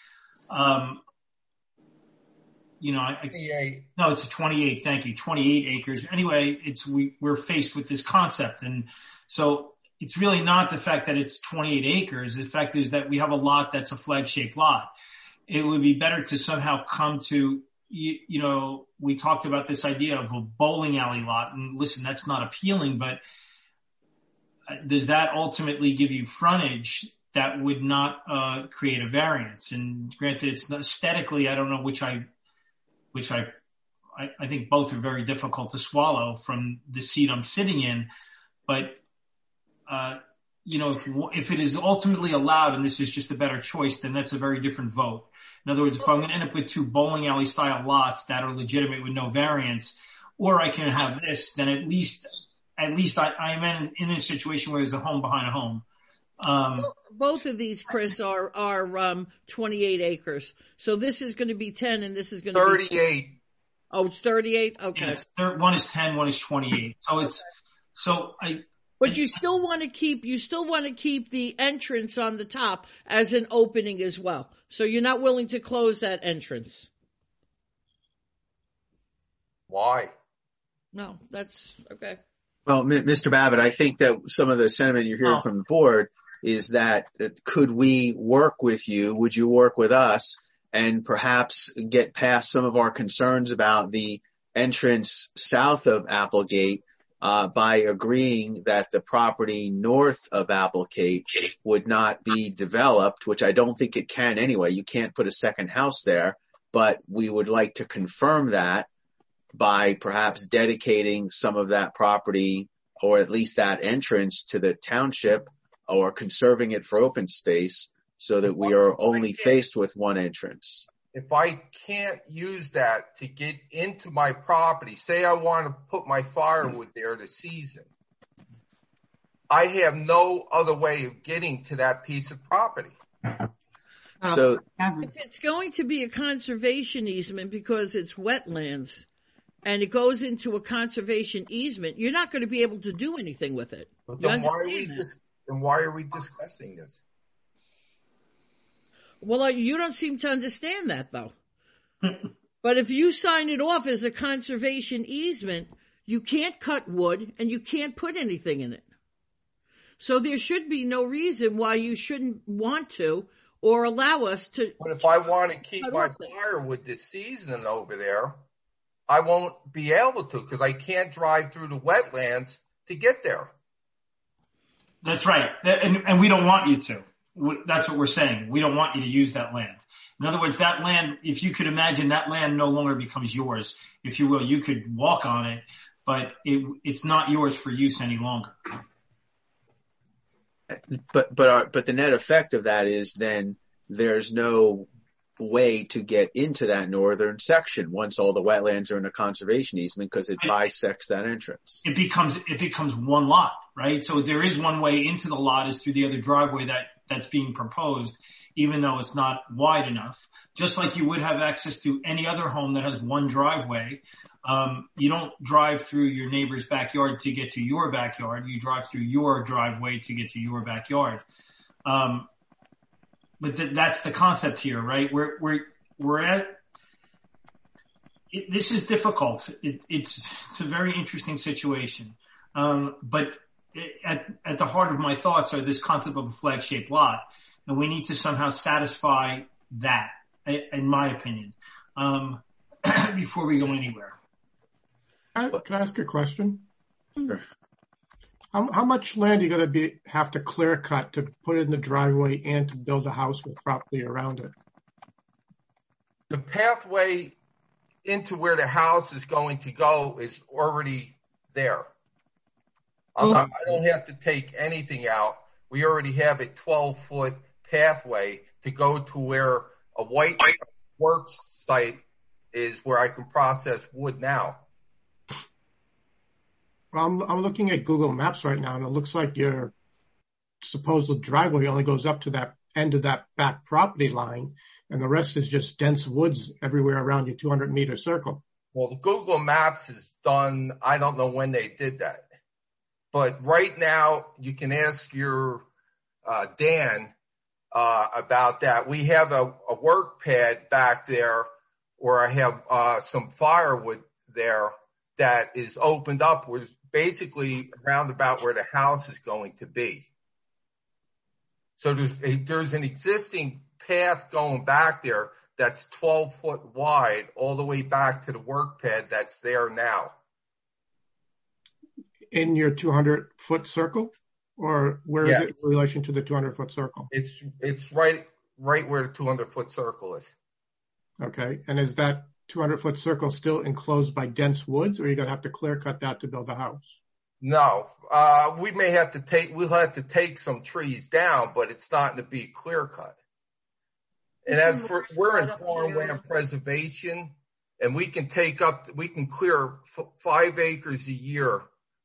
28. No, it's a 28. Thank you. 28 acres. Anyway, we're faced with this concept. And so it's really not the fact that it's 28 acres. The fact is that we have a lot that's a flag-shaped lot. It would be better to somehow come to, we talked about this idea of a bowling alley lot, and listen, that's not appealing, but does that ultimately give you frontage that would not create a variance? And granted, it's not aesthetically, I don't know which I think both are very difficult to swallow from the seat I'm sitting in, but if it is ultimately allowed and this is just a better choice, then that's a very different vote. In other words, if I'm going to end up with two bowling alley style lots that are legitimate with no variance, or I can have this, then at least I'm in a situation where there's a home behind a home. Both of these, Chris, are 28 acres. So this is going to be 10 and this is going to 38. be 38. Oh, it's 38? Okay. Yeah, one is 10, one is 28. But you still want to keep the entrance on the top as an opening as well. So you're not willing to close that entrance. Why? No, that's okay. Well, Mr. Babbitt, I think that some of the sentiment you're hearing from the board is that could we work with you? Would you work with us and perhaps get past some of our concerns about the entrance south of Applegate by agreeing that the property north of Applegate would not be developed, which I don't think it can anyway. You can't put a second house there, but we would like to confirm that by perhaps dedicating some of that property or at least that entrance to the township or conserving it for open space so that we are only faced with one entrance. If I can't use that to get into my property, say I want to put my firewood there to season, I have no other way of getting to that piece of property. So if it's going to be a conservation easement because it's wetlands, and it goes into a conservation easement, you're not going to be able to do anything with it. Then why are we discussing this? Well, you don't seem to understand that, though. But if you sign it off as a conservation easement, you can't cut wood and you can't put anything in it. So there should be no reason why you shouldn't want to or allow us to. But if I want to keep my firewood this season over there, I won't be able to because I can't drive through the wetlands to get there. That's right. And we don't want you to. That's what we're saying. We don't want you to use that land. In other words, that land, if you could imagine, that land no longer becomes yours. If you will, you could walk on it, but it's not yours for use any longer. But the net effect of that is then there's no way to get into that northern section once all the wetlands are in a conservation easement because it bisects that entrance. It becomes one lot, right? So there is one way into the lot is through the other driveway that's being proposed, even though it's not wide enough. Just like you would have access to any other home that has one driveway. You don't drive through your neighbor's backyard to get to your backyard. You drive through your driveway to get to your backyard. But that's the concept here, right? We're at, this is difficult. It's a very interesting situation. But at the heart of my thoughts are this concept of a flag-shaped lot. And we need to somehow satisfy that, in my opinion, before we go anywhere. Can I ask a question? Sure. How much land are you going to have to clear cut to put in the driveway and to build a house with property around it? The pathway into where the house is going to go is already there. I don't have to take anything out. We already have a 12-foot pathway to go to where a white works site is where I can process wood now. Well, I'm looking at Google Maps right now, and it looks like your supposed driveway only goes up to that end of that back property line, and the rest is just dense woods everywhere around your 200-meter circle. Well, the Google Maps is done. I don't know when they did that. But right now, you can ask your Dan about that. We have a work pad back there where I have some firewood there that is opened up, was basically around about where the house is going to be. So there's an existing path going back there that's 12 foot wide all the way back to the work pad that's there now. In your 200-foot circle? Or where is it in relation to the 200-foot circle? It's right where the 200-foot circle is. Okay. And is that 200-foot circle still enclosed by dense woods, or are you going to have to clear cut that to build a house? No. We'll have to take some trees down, but it's not going to be clear cut. And we're in farmland preservation, and we can clear 5 acres a year.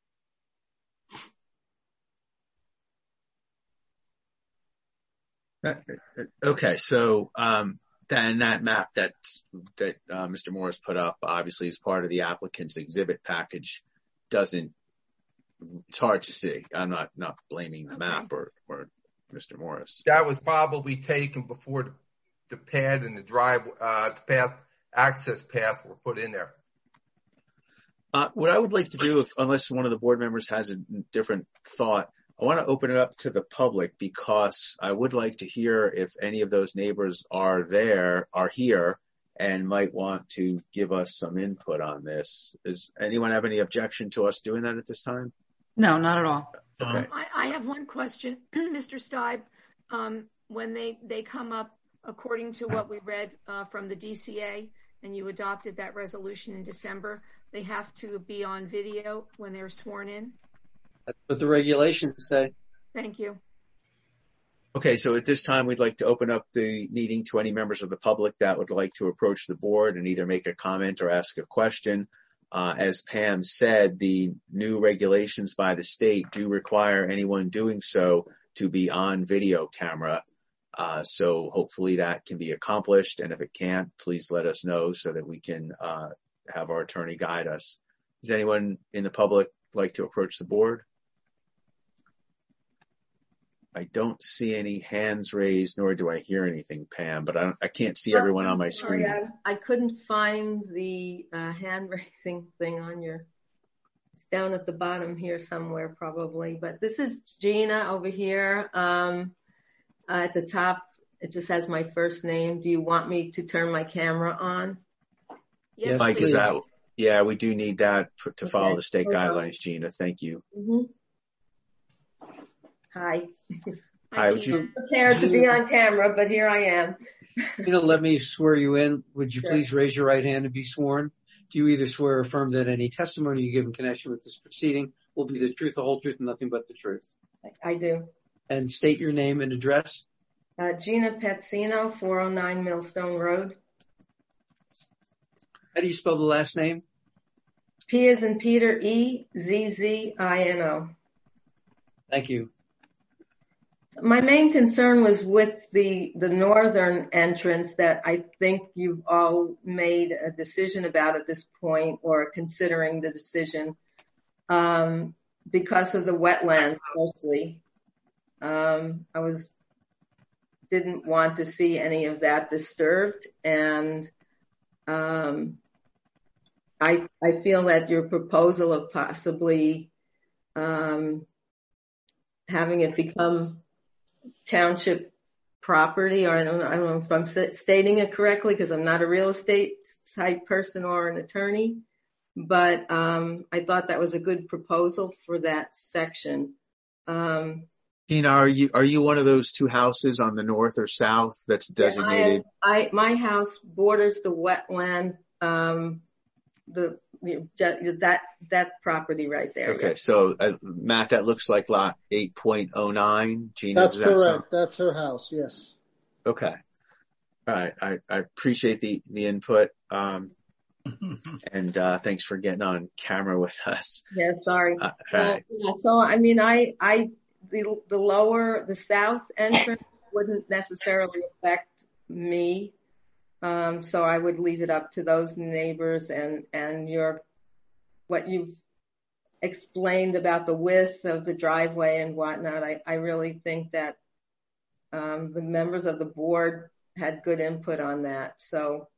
Okay, so then that map that Mr. Morris put up, obviously as part of the applicant's exhibit package, it's hard to see. I'm not blaming the map or Mr. Morris. That was probably taken before the pad and the access path were put in there. What I would like to do, unless one of the board members has a different thought, I want to open it up to the public because I would like to hear if any of those neighbors are here and might want to give us some input on this. Does anyone have any objection to us doing that at this time? No, not at all. Okay. I have one question, Mr. Steib. When they come up, according to what we read from the DCA, and you adopted that resolution in December, they have to be on video when they're sworn in? That's what the regulations say. Thank you. Okay, so at this time, we'd like to open up the meeting to any members of the public that would like to approach the board and either make a comment or ask a question. As Pam said, the new regulations by the state do require anyone doing so to be on video camera. So hopefully that can be accomplished. And if it can't, please let us know so that we can have our attorney guide us. Does anyone in the public like to approach the board? I don't see any hands raised, nor do I hear anything, Pam, but I can't see everyone on my screen. I couldn't find the hand raising thing on it's down at the bottom here somewhere probably, but this is Gina over here. At the top, it just has my first name. Do you want me to turn my camera on? Yes, Mike, please. is that, yeah, we do need that to follow the state guidelines, Gina. Thank you. Mm-hmm. Hi. Hi, would you? I'm prepared to be on camera, but here I am. Let me swear you in. Would you please raise your right hand and be sworn? Do you either swear or affirm that any testimony you give in connection with this proceeding will be the truth, the whole truth, and nothing but the truth? I do. And state your name and address. Gina Pezzino, 409 Millstone Road. How do you spell the last name? P as in Peter, E-Z-Z-I-N-O. Thank you. My main concern was with the northern entrance that I think you've all made a decision about at this point, or considering the decision, because of the wetlands mostly. I didn't want to see any of that disturbed, and I feel that your proposal of possibly having it become township property, or I don't know if I'm stating it correctly because I'm not a real estate type person or an attorney, but I thought that was a good proposal for that section. Tina, are you one of those two houses on the north or south that's designated? My house borders the wetland, that property right there. Okay, so Matt, that looks like lot 8.09. Gina, that's correct. That's her house. Yes. Okay. All right. I appreciate the input. And thanks for getting on camera with us. Yeah, sorry. Right. So I mean, the south entrance wouldn't necessarily affect me. So I would leave it up to those neighbors and what you've explained about the width of the driveway and whatnot. I really think that, the members of the board had good input on that. So,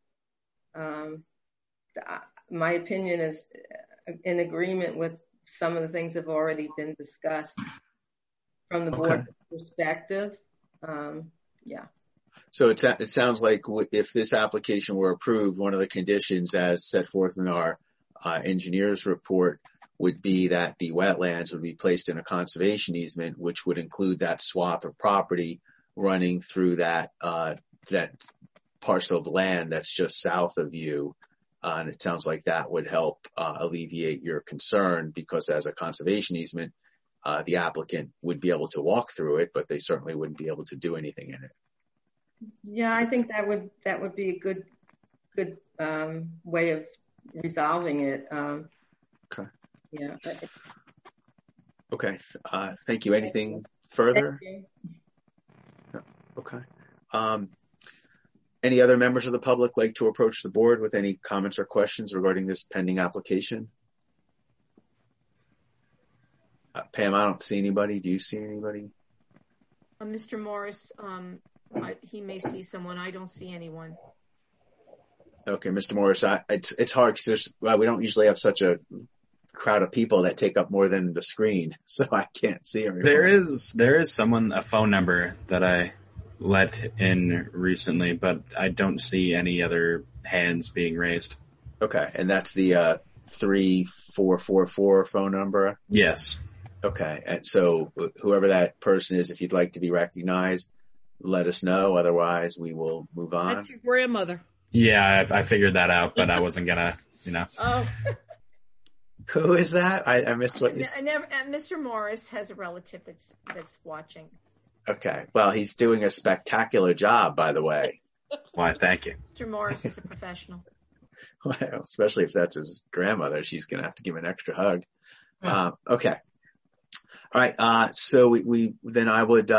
my opinion is in agreement with some of the things that have already been discussed from the board perspective. Yeah. So it sounds like if this application were approved, one of the conditions as set forth in our engineer's report would be that the wetlands would be placed in a conservation easement, which would include that swath of property running through that parcel of land that's just south of you. And it sounds like that would help alleviate your concern, because as a conservation easement, the applicant would be able to walk through it, but they certainly wouldn't be able to do anything in it. Yeah, I think that would be a good way of resolving it. Okay. Yeah. Okay. Thank you. Anything further? Thank you. No. Okay. Any other members of the public like to approach the board with any comments or questions regarding this pending application? Pam, I don't see anybody. Do you see anybody? Mr. Morris, he may see someone. I don't see anyone. Okay, Mr. Morris, it's hard because we don't usually have such a crowd of people that take up more than the screen, so I can't see everyone. There is someone, a phone number that I let in recently, but I don't see any other hands being raised. Okay, and that's the 3444 phone number? Yes. Okay, and so whoever that person is, if you'd like to be recognized, let us know. Otherwise, we will move on. That's your grandmother. Yeah, I figured that out, but I wasn't gonna, Oh. Who is that? I missed what you said. Mr. Morris has a relative that's watching. Okay, well, he's doing a spectacular job, by the way. Why, thank you. Mr. Morris is a professional. Well, especially if that's his grandmother, she's going to have to give an extra hug. Okay. All right. So then I would,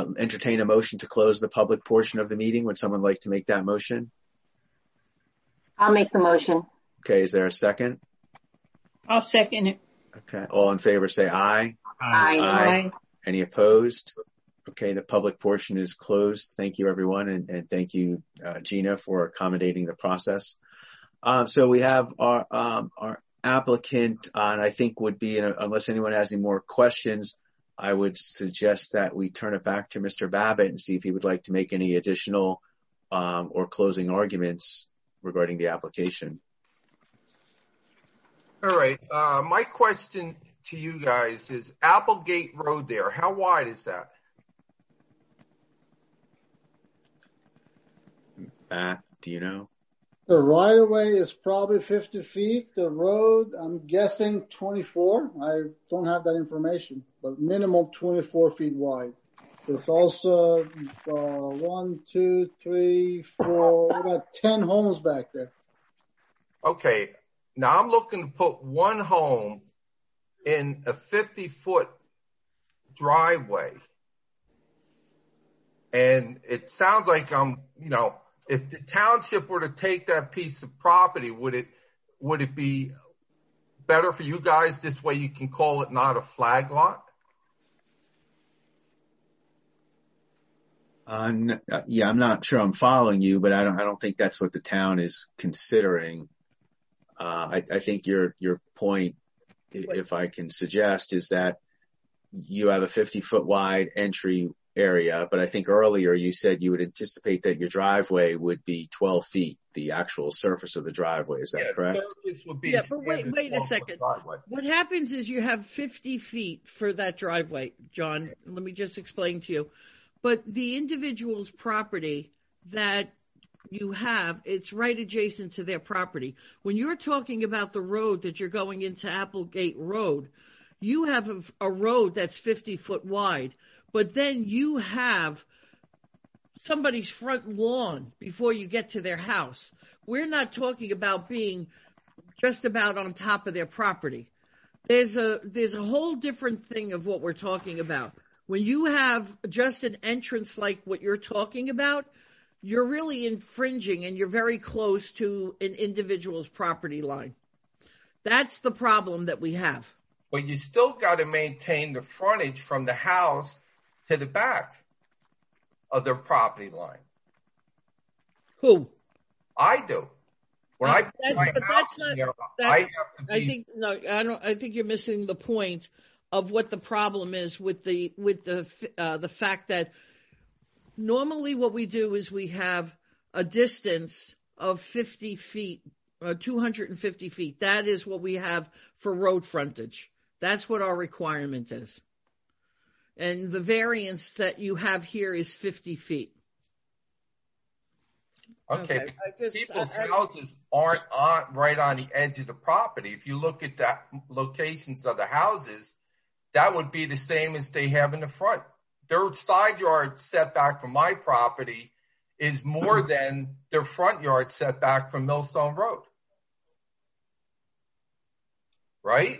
entertain a motion to close the public portion of the meeting. Would someone like to make that motion? I'll make the motion. Okay, is there a second? I'll second it. Okay, all in favor say aye. Aye. Any opposed? Okay, the public portion is closed. Thank you, everyone, and thank you, Gina, for accommodating the process. So we have our applicant, and I think would be, unless anyone has any more questions, I would suggest that we turn it back to Mr. Babbitt and see if he would like to make any additional or closing arguments regarding the application. All right. My question to you guys is Applegate Road there. How wide is that? Matt, do you know? The right of way is probably 50 feet. The road, I'm guessing 24. I don't have that information, but minimum 24 feet wide. There's also 1, 2, 3, 4, about 10 homes back there. Okay. Now I'm looking to put one home in a 50-foot driveway. And it sounds like if the township were to take that piece of property, would it be better for you guys? This way you can call it not a flag lot? Yeah, I'm not sure I'm following you, but I don't think that's what the town is considering. I think your point, if I can suggest, is that you have a 50-foot wide entry area, but I think earlier you said you would anticipate that your driveway would be 12 feet, the actual surface of the driveway. Is that correct? Yeah, but wait a second. What happens is you have 50 feet for that driveway, John. Let me just explain to you. But the individual's property that you have, it's right adjacent to their property. When you're talking about the road that you're going into Applegate Road, you have a road that's 50 foot wide, but then you have somebody's front lawn before you get to their house. We're not talking about being just about on top of their property. There's a whole different thing of what we're talking about. When you have just an entrance like what you're talking about, you're really infringing and you're very close to an individual's property line. That's the problem that we have. But you still got to maintain the frontage from the house to the back of their property line. Who? I do. When I put my house in there, I have to be. I think you're missing the point of what the problem is with the fact that normally what we do is we have a distance of 50 feet, 250 feet. That is what we have for road frontage. That's what our requirement is. And the variance that you have here is 50 feet. Okay. People's houses aren't right on the edge of the property. If you look at the locations of the houses, that would be the same as they have in the front. Their side yard setback from my property is more than their front yard setback from Millstone Road. Right?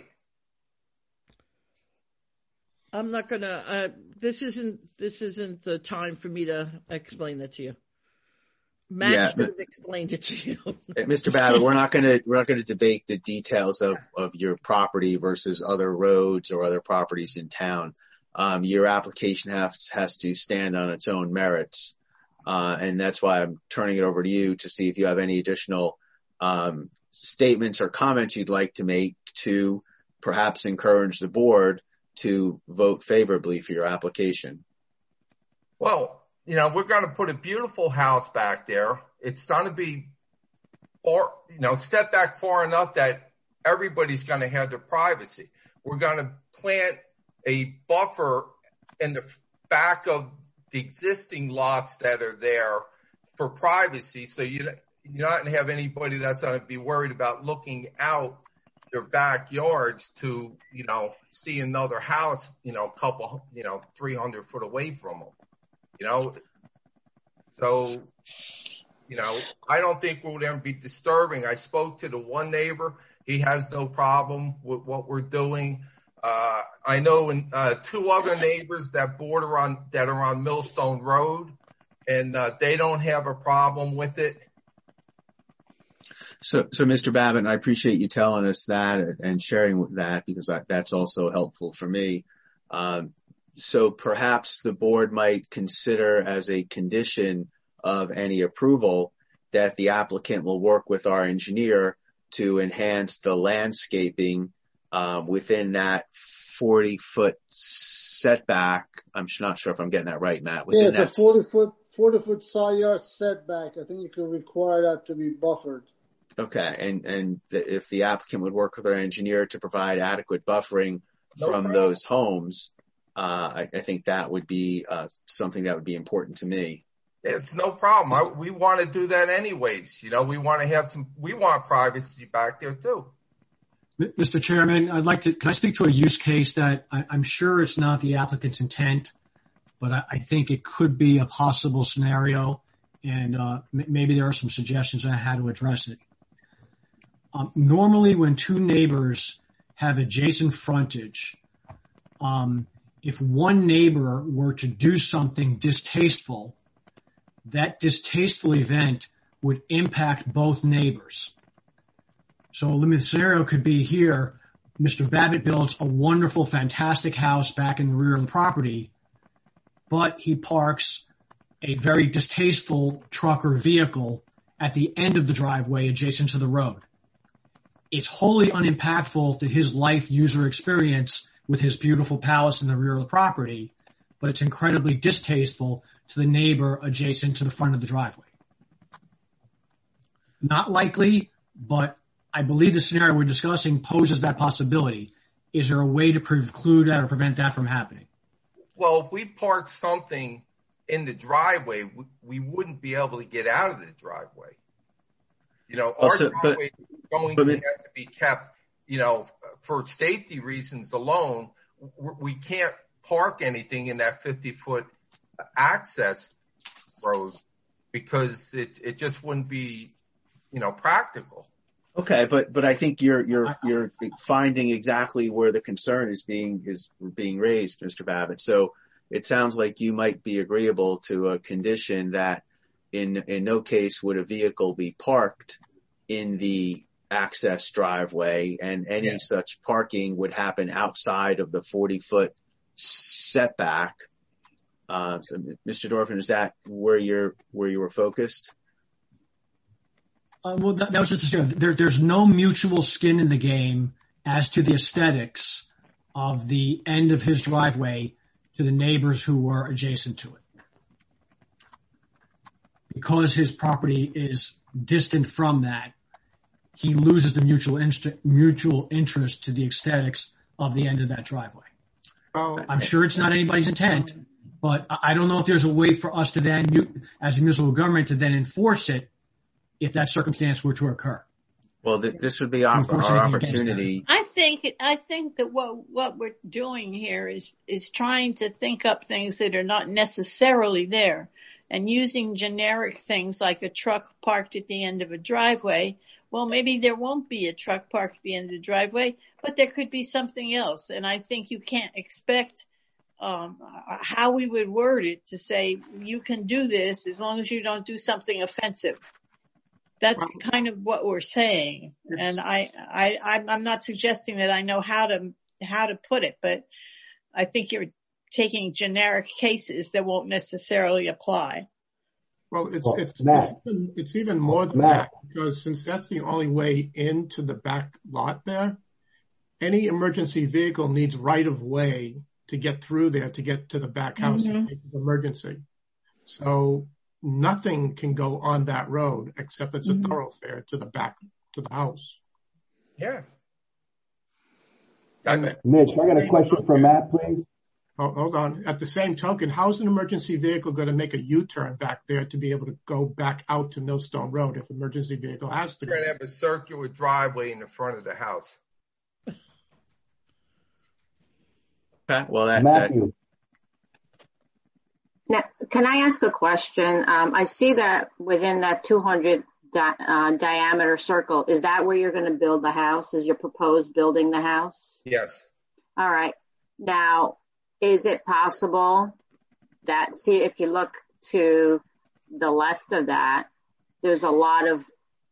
I'm not gonna, this isn't the time for me to explain that to you. Matt should have explained it to you. Mr. Babbitt, we're not gonna debate the details of your property versus other roads or other properties in town. Your application has to stand on its own merits. And that's why I'm turning it over to you to see if you have any additional, statements or comments you'd like to make to perhaps encourage the board to vote favorably for your application. Well, we're going to put a beautiful house back there. It's going to be set back far enough that everybody's going to have their privacy. We're going to plant a buffer in the back of the existing lots that are there for privacy. So you're not going to have anybody that's going to be worried about looking out their backyards to, see another house, a couple, 300 foot away from them, So, I don't think we'll ever be disturbing. I spoke to the one neighbor. He has no problem with what we're doing. I know two other neighbors that are on Millstone Road, and they don't have a problem with it. So Mr. Babbitt, I appreciate you telling us that and sharing that, because that's also helpful for me. So perhaps the board might consider as a condition of any approval that the applicant will work with our engineer to enhance the landscaping within that 40-foot setback. I'm not sure if I'm getting that right, Matt. Yeah, it's a 40-foot side yard setback. I think you could require that to be buffered. Okay, and if the applicant would work with our engineer to provide adequate buffering from those homes, I think that would be something that would be important to me. It's no problem. We want to do that anyways. You know, we want to have we want privacy back there too. Mr. Chairman, can I speak to a use case that I'm sure it's not the applicant's intent, but I think it could be a possible scenario, and maybe there are some suggestions on how to address it. Normally when two neighbors have adjacent frontage, if one neighbor were to do something distasteful, that distasteful event would impact both neighbors. So the scenario could be here, Mr. Babbitt builds a wonderful, fantastic house back in the rear of the property, but he parks a very distasteful truck or vehicle at the end of the driveway adjacent to the road. It's wholly unimpactful to his life user experience with his beautiful palace in the rear of the property, but it's incredibly distasteful to the neighbor adjacent to the front of the driveway. Not likely, but I believe the scenario we're discussing poses that possibility. Is there a way to preclude that or prevent that from happening? Well, if we park something in the driveway, we wouldn't be able to get out of the driveway. You know, our driveway is going to have to be kept, you know, for safety reasons alone. We can't park anything in that 50-foot access road because it just wouldn't be, you know, practical. Okay, but I think you're finding exactly where the concern is being raised, Mr. Babbitt. So it sounds like you might be agreeable to a condition that in no case would a vehicle be parked in the access driveway, and any such parking would happen outside of the 40-foot setback. So, Mr. Dorfman, is that where you were focused? Well, that was just there's no mutual skin in the game as to the aesthetics of the end of his driveway to the neighbors who were adjacent to it. Because his property is distant from that, he loses the mutual interest to the aesthetics of the end of that driveway. I'm sure it's not anybody's intent, but I don't know if there's a way for us to then, as a municipal government, to then enforce it if that circumstance were to occur. Well, this would be our opportunity. I think that what we're doing here is trying to think up things that are not necessarily there, and using generic things like a truck parked at the end of a driveway. Well, maybe there won't be a truck parked at the end of the driveway, but there could be something else. And I think you can't expect how we would word it to say you can do this as long as you don't do something offensive. That's kind of what we're saying. And I'm not suggesting that I know how to put it, but I think you're taking generic cases that won't necessarily apply. Well, it's even more than that, because since that's the only way into the back lot there, any emergency vehicle needs right of way to get through there to get to the back house to make an emergency. So nothing can go on that road except it's a thoroughfare to the back to the house. Yeah. Mitch, I got a question for Matt, please. Oh, hold on. At the same token, how's an emergency vehicle going to make a U-turn back there to be able to go back out to Millstone Road if an emergency vehicle has to go? We're going to have a circular driveway in the front of the house. Okay, well, Matthew. Now, can I ask a question? I see that within that 200 diameter circle, is that where you're going to build the house? Is your proposed building the house? Yes. All right. Now, is it possible that, if you look to the left of that, there's a lot of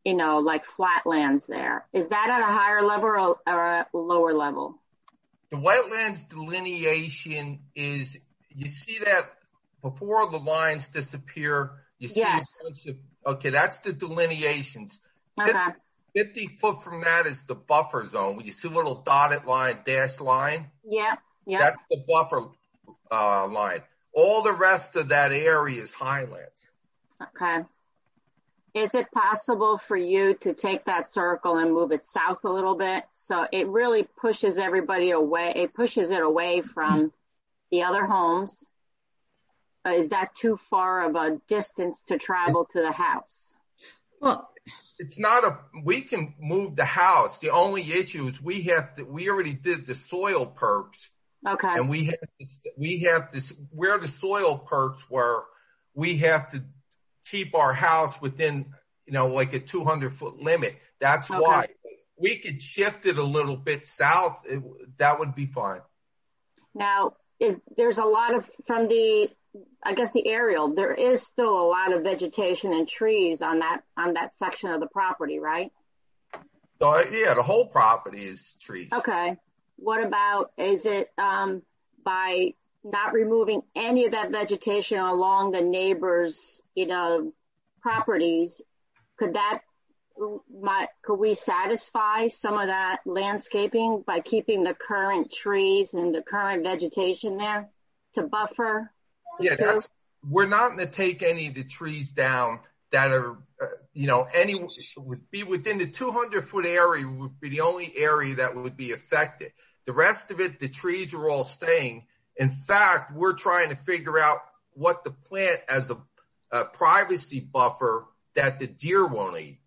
like flatlands there. Is that at a higher level or a lower level? The wetlands delineation is, you see that before the lines disappear, you see a bunch of, okay, that's the delineations. Okay. 50 foot from that is the buffer zone. When you see a little dotted line, dashed line. Yeah. That's the buffer line. All the rest of that area is highlands. Okay. Is it possible for you to take that circle and move it south a little bit? So it really pushes everybody away. It pushes it away from the other homes. Is that too far of a distance to travel to the house? Well, it's not we can move the house. The only issue is we already did the soil perks. Okay. And we have to, where the soil perks were, we have to keep our house within, like a 200-foot limit. That's why. We could shift it a little bit south. That would be fine. Now, there's a lot of, from the aerial, there is still a lot of vegetation and trees on that section of the property, right? So, yeah, the whole property is trees. Okay. What about, is it by not removing any of that vegetation along the neighbors, properties, could we satisfy some of that landscaping by keeping the current trees and the current vegetation there to buffer? Yeah, we're not going to take any of the trees down that are, would be within the 200-foot area would be the only area that would be affected. The rest of it, the trees are all staying. In fact, we're trying to figure out what to plant as a privacy buffer that the deer won't eat.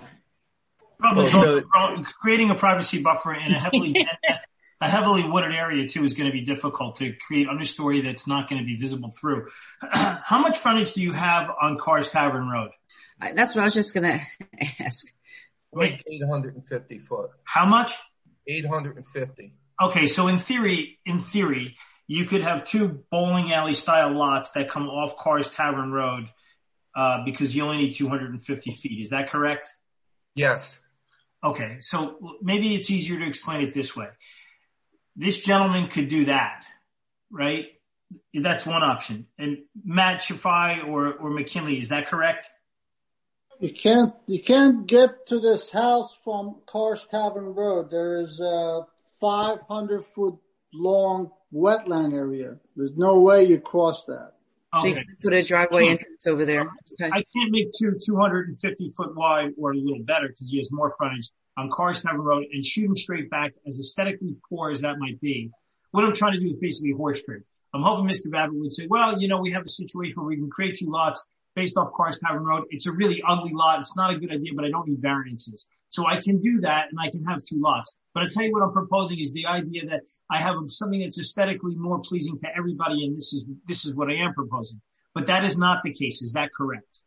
Creating a privacy buffer in a heavily wooded area too is going to be difficult to create understory that's not going to be visible through. How much frontage do you have on Cars Tavern Road? That's what I was just going to ask. Like 850 foot. How much? 850. Okay, so in theory, you could have two bowling alley style lots that come off Cars Tavern Road, because you only need 250 feet. Is that correct? Yes. Okay, so maybe it's easier to explain it this way. This gentleman could do that, right? That's one option. And Matt Shafai or McKinley, is that correct? You can't get to this house from Cars Tavern Road. There is a 500-foot long wetland area. There's no way you cross that. So you can put a driveway entrance over there. Okay. I can't make 250 foot wide or a little better because he has more frontage on Cars Tavern Road and shoot him straight back, as aesthetically poor as that might be. What I'm trying to do is basically horse trade. I'm hoping Mr. Babbitt would say, well, we have a situation where we can create 2 lots based off Cars Tavern Road. It's a really ugly lot. It's not a good idea, but I don't need variances. So I can do that and I can have 2 lots. But I tell you what I'm proposing is the idea that I have something that's aesthetically more pleasing to everybody, and this is what I am proposing. But that is not the case. Is that correct?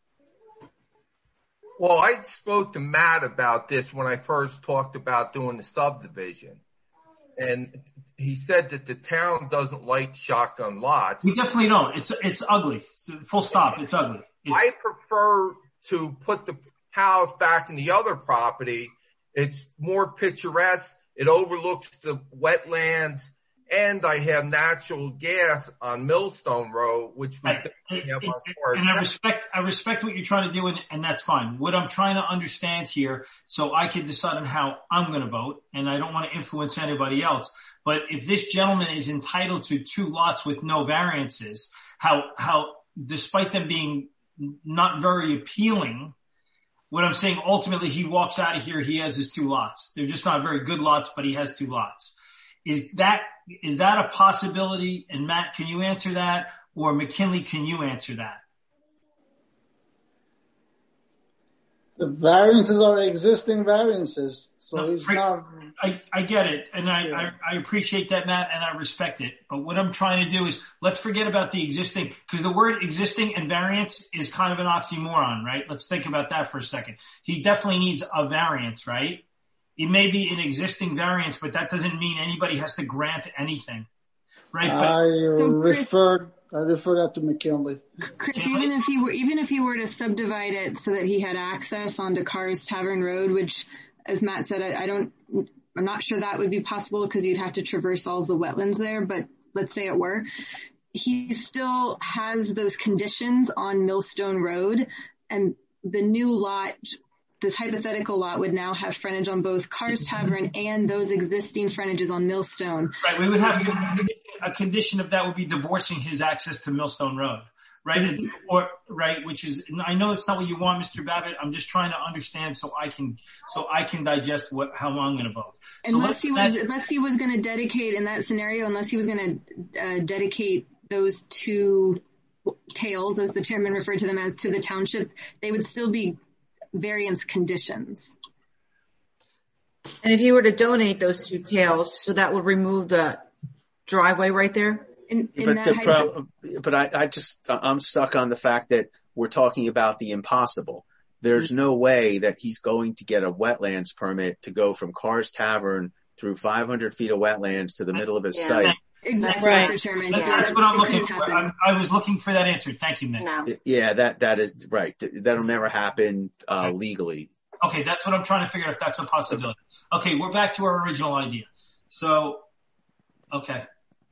Well, I spoke to Matt about this when I first talked about doing the subdivision. And he said that the town doesn't like shotgun lots. We definitely don't. It's ugly. Full stop. It's ugly. I prefer to put the house back in the other property. It's more picturesque. It overlooks the wetlands, and I have natural gas on Millstone Road, which we definitely have on Cars. And I respect what you're trying to do, and that's fine. What I'm trying to understand here, so I can decide on how I'm going to vote, and I don't want to influence anybody else. But if this gentleman is entitled to 2 lots with no variances, how despite them being not very appealing, what I'm saying, ultimately, he walks out of here, he has his 2 lots. They're just not very good lots, but he has 2 lots. Is that a possibility? And Matt, can you answer that? Or McKinley, can you answer that? The variances are existing variances. So it's not. I get it. And I appreciate that, Matt, and I respect it. But what I'm trying to do is let's forget about the existing, because the word existing and variance is kind of an oxymoron, right? Let's think about that for a second. He definitely needs a variance, right? It may be an existing variance, but that doesn't mean anybody has to grant anything, right? I I refer that to McKinley. Chris, even if he were to subdivide it so that he had access onto Cars Tavern Road, which, as Matt said, I'm not sure that would be possible because you'd have to traverse all the wetlands there, but let's say it were. He still has those conditions on Millstone Road, and the new lot, this hypothetical lot, would now have frontage on both Cars Tavern and those existing frontages on Millstone. Right. We would have a condition of that would be divorcing his access to Millstone Road. Right. Or, right. Which is, I know it's not what you want, Mr. Babbitt. I'm just trying to understand so I can digest how I'm going to vote. Unless he was going to dedicate in that scenario, unless he was going to dedicate those two tails, as the chairman referred to them as, to the township, they would still be variance conditions. And if he were to donate those two tails, so that would remove the driveway right there? I'm stuck on the fact that we're talking about the impossible. There's no way that he's going to get a wetlands permit to go from Cars Tavern through 500 feet of wetlands to the middle of his site. Exactly, right. Mr. Chairman. That's what I'm looking for. I was looking for that answer. Thank you, Mitch. No. Yeah, that is right. That'll never happen legally. Okay, that's what I'm trying to figure out if that's a possibility. Okay, we're back to our original idea. So, okay.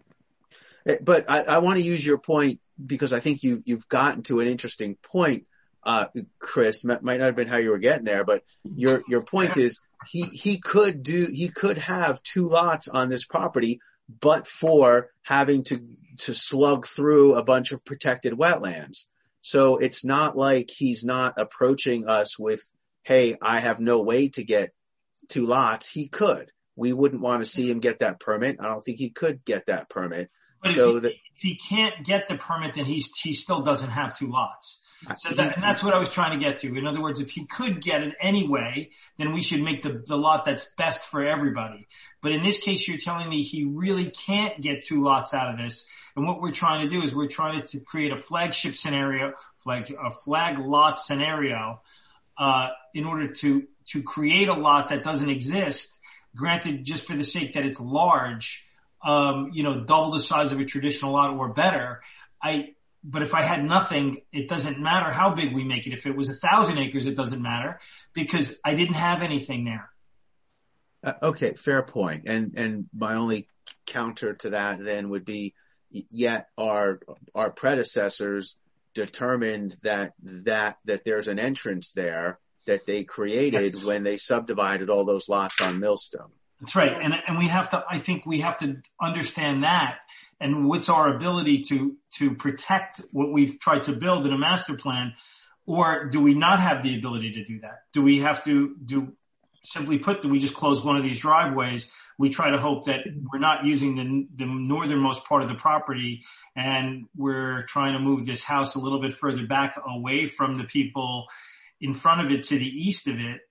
But I want to use your point because I think you've gotten to an interesting point, Chris. Might not have been how you were getting there, but your point is he could have two lots on this property, but for having to slug through a bunch of protected wetlands. So it's not like he's not approaching us with, hey, I have no way to get two lots. He could. We wouldn't want to see him get that permit. I don't think he could get that permit. But if he can't get the permit, then he still doesn't have two lots. So and that's what I was trying to get to. In other words, if he could get it anyway, then we should make the lot that's best for everybody. But in this case, you're telling me he really can't get two lots out of this. And what we're trying to do is we're trying to create a flagship scenario, a flag lot scenario, in order to create a lot that doesn't exist. Granted, just for the sake that it's large, double the size of a traditional lot or better. But if I had nothing, it doesn't matter how big we make it. If it was 1,000 acres, it doesn't matter because I didn't have anything there. Okay, fair point. And my only counter to that then would be, yet our predecessors determined that there's an entrance there that they created when they subdivided all those lots on Millstone. That's right. And I think we have to understand that. And what's our ability to protect what we've tried to build in a master plan? Or do we not have the ability to do that? Do we have to do we just close one of these driveways? We try to hope that we're not using the northernmost part of the property and we're trying to move this house a little bit further back away from the people in front of it to the east of it.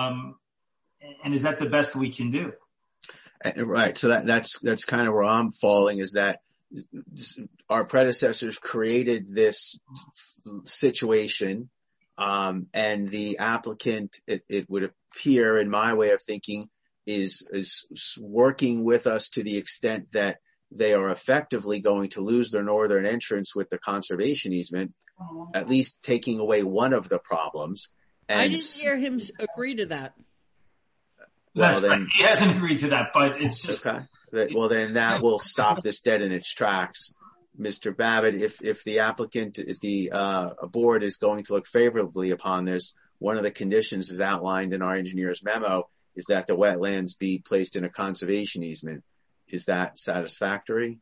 And is that the best we can do? Right. So that's kind of where I'm falling, is that our predecessors created this situation, and the applicant, it would appear in my way of thinking, is working with us to the extent that they are effectively going to lose their northern entrance with the conservation easement, at least taking away one of the problems. And I didn't hear him agree to that. Well, then, he hasn't agreed to that, but it's just okay. Well, then that will stop this dead in its tracks, Mr. Babbitt. If the board is going to look favorably upon this, one of the conditions is outlined in our engineer's memo is that the wetlands be placed in a conservation easement. Is that satisfactory?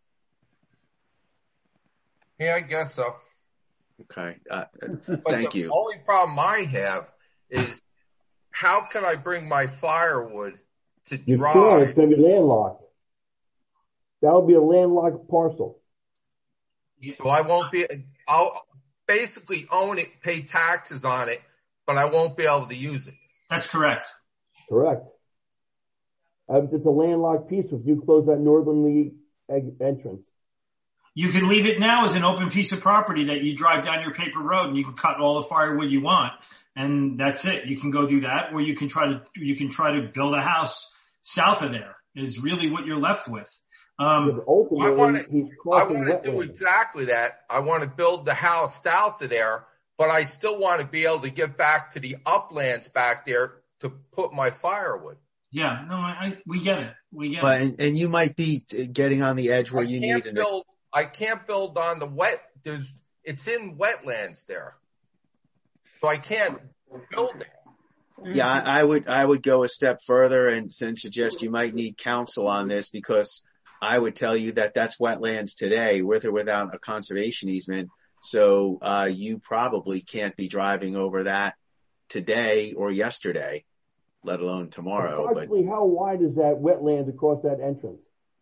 Yeah, I guess so. Okay. Thank you. The only problem I have is, how can I bring my firewood to drive? You can't. It's going to be landlocked. That'll be a landlocked parcel. So I'll basically own it, pay taxes on it, but I won't be able to use it. That's correct. Correct. It's a landlocked piece if you close that northerly entrance. You can leave it now as an open piece of property that you drive down your paper road and you can cut all the firewood you want. And that's it. You can go do that, or you can try to build a house south of there is really what you're left with. Ultimately, he's crossing I want to do exactly that. I want to build the house south of there, but I still want to be able to get back to the uplands back there to put my firewood. Yeah, no, we get it. We get it. And you might be getting on the edge where you need I can't build on the it's in wetlands there. So I can't build there. Yeah, I would go a step further and suggest you might need counsel on this, because I would tell you that that's wetlands today with or without a conservation easement. So you probably can't be driving over that today or yesterday, let alone tomorrow. Approximately how wide is that wetland across that entrance?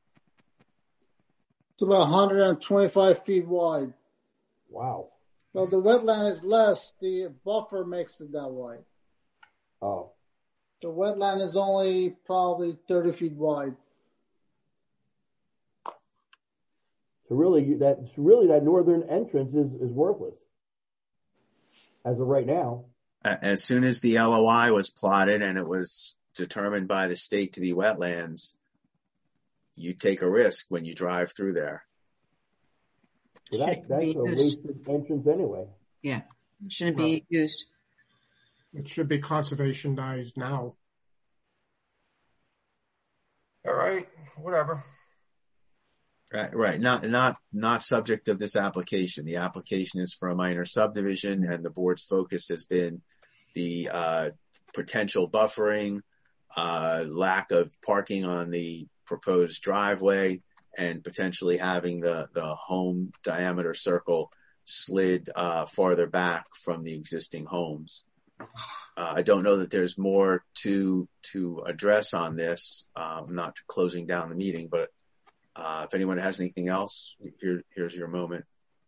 It's about 125 feet wide. Wow. So the wetland is less. The buffer makes it that wide. Oh. The wetland is only probably 30 feet wide. So really, that northern entrance is worthless as of right now. As soon as the LOI was plotted and it was determined by the state to be wetlands, you take a risk when you drive through there. So that's a wasted entrance anyway. Yeah, shouldn't be used. It should be conservationized now. All right, whatever. Right. Not subject of this application. The application is for a minor subdivision, and the board's focus has been the potential buffering, lack of parking on the proposed driveway, and potentially having the home diameter circle slid farther back from the existing homes. I don't know that there's more to address on this. I'm not closing down the meeting, but if anyone has anything else, here's your moment.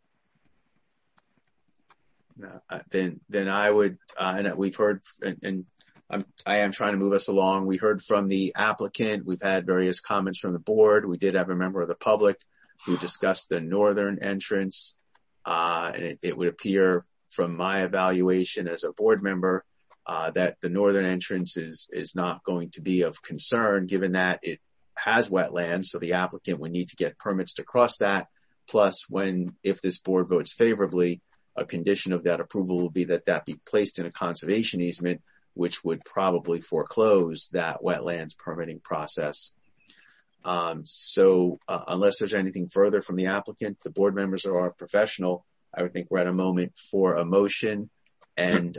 No, then I would, and we've heard, and I am trying to move us along. We heard from the applicant. We've had various comments from the board. We did have a member of the public who discussed the northern entrance. And it would appear from my evaluation as a board member that the northern entrance is not going to be of concern, given that it has wetlands. So the applicant would need to get permits to cross that. Plus, if this board votes favorably, a condition of that approval will be that be placed in a conservation easement, which would probably foreclose that wetlands permitting process. So unless there's anything further from the applicant, the board members are professional. I would think we're at a moment for a motion, and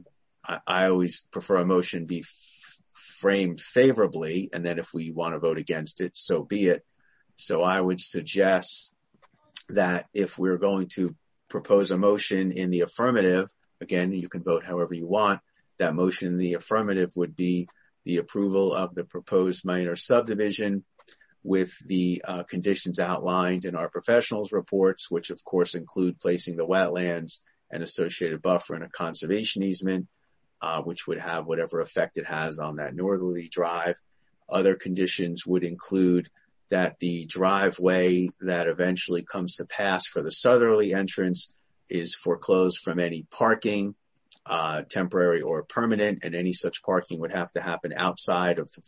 I always prefer a motion be framed favorably, and then if we want to vote against it, so be it. So I would suggest that if we're going to propose a motion in the affirmative, again, you can vote however you want, that motion in the affirmative would be the approval of the proposed minor subdivision with the conditions outlined in our professionals reports, which of course include placing the wetlands and associated buffer in a conservation easement, which would have whatever effect it has on that northerly drive. Other conditions would include that the driveway that eventually comes to pass for the southerly entrance is foreclosed from any parking, temporary or permanent, and any such parking would have to happen outside of the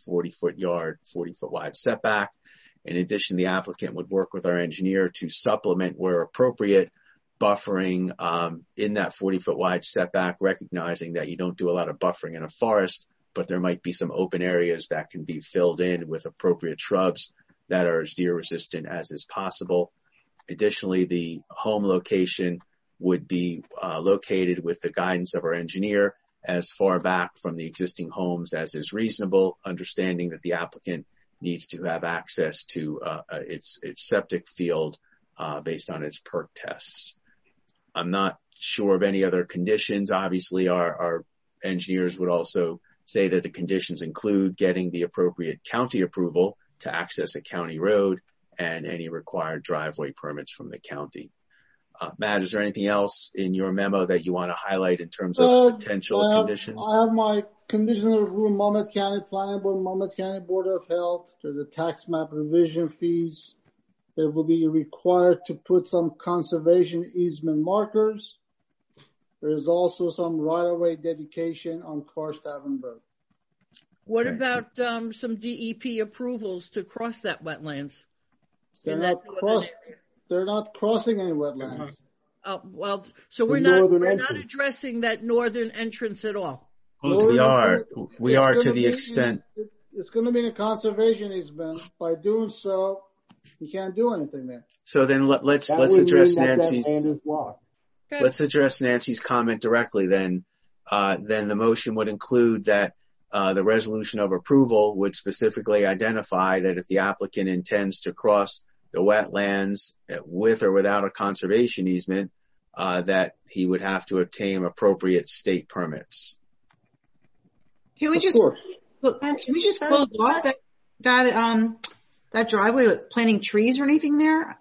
40-foot wide setback. In addition, the applicant would work with our engineer to supplement where appropriate buffering in that 40-foot wide setback, recognizing that you don't do a lot of buffering in a forest, but there might be some open areas that can be filled in with appropriate shrubs that are as deer resistant as is possible. Additionally, the home location would be located with the guidance of our engineer as far back from the existing homes as is reasonable, understanding that the applicant needs to have access to its septic field based on its perk tests. I'm not sure of any other conditions. Obviously, our engineers would also say that the conditions include getting the appropriate county approval to access a county road and any required driveway permits from the county. Matt, is there anything else in your memo that you want to highlight in terms of potential conditions? I have my conditional review, Monmouth County Planning Board, Monmouth County Board of Health. There's the tax map revision fees. They will be required to put some conservation easement markers. There is also some right-of-way dedication on Karst Avenue Road. What about some DEP approvals to cross that wetlands? They're not crossing any wetlands. Oh, well, so we're not addressing that northern entrance at all. We are to the extent. It's going to be in a conservation easement. By doing so, you can't do anything there. So then let's address Nancy's. Let's address Nancy's comment directly. Then the motion would include that the resolution of approval would specifically identify that if the applicant intends to cross the wetlands with or without a conservation easement, that he would have to obtain appropriate state permits. Can we just close off that driveway with planting trees or anything there?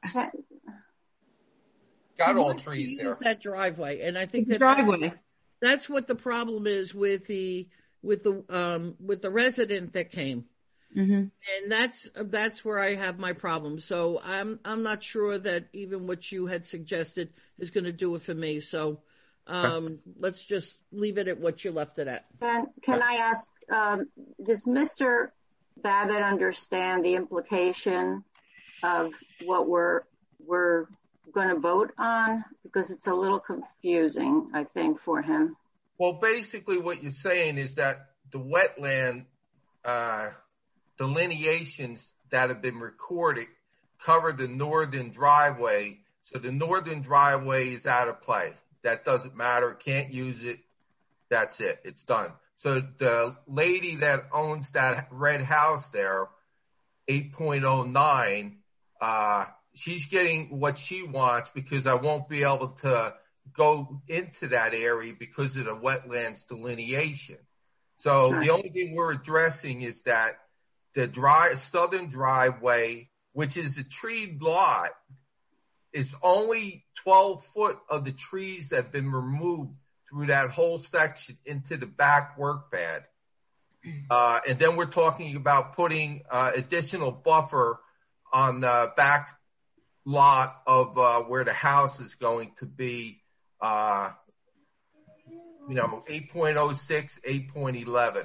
Got all trees there. That driveway, and I think that's what the problem is with the resident that came. Mm-hmm. And that's where I have my problem. So I'm not sure that even what you had suggested is going to do it for me. So let's just leave it at what you left it at. Can I ask, does Mr. Babbitt understand the implication of what we're going to vote on? Because it's a little confusing, I think, for him. Well, basically what you're saying is that the wetland delineations that have been recorded cover the northern driveway. So the northern driveway is out of play. That doesn't matter. Can't use it. That's it. It's done. So the lady that owns that red house there, 8.09, she's getting what she wants because I won't be able to go into that area because of the wetlands delineation. So the only thing we're addressing is that the southern driveway, which is a treed lot, is only 12 foot of the trees that have been removed through that whole section into the back work pad. And then we're talking about putting additional buffer on the back lot of where the house is going to be, 8.06, 8.11.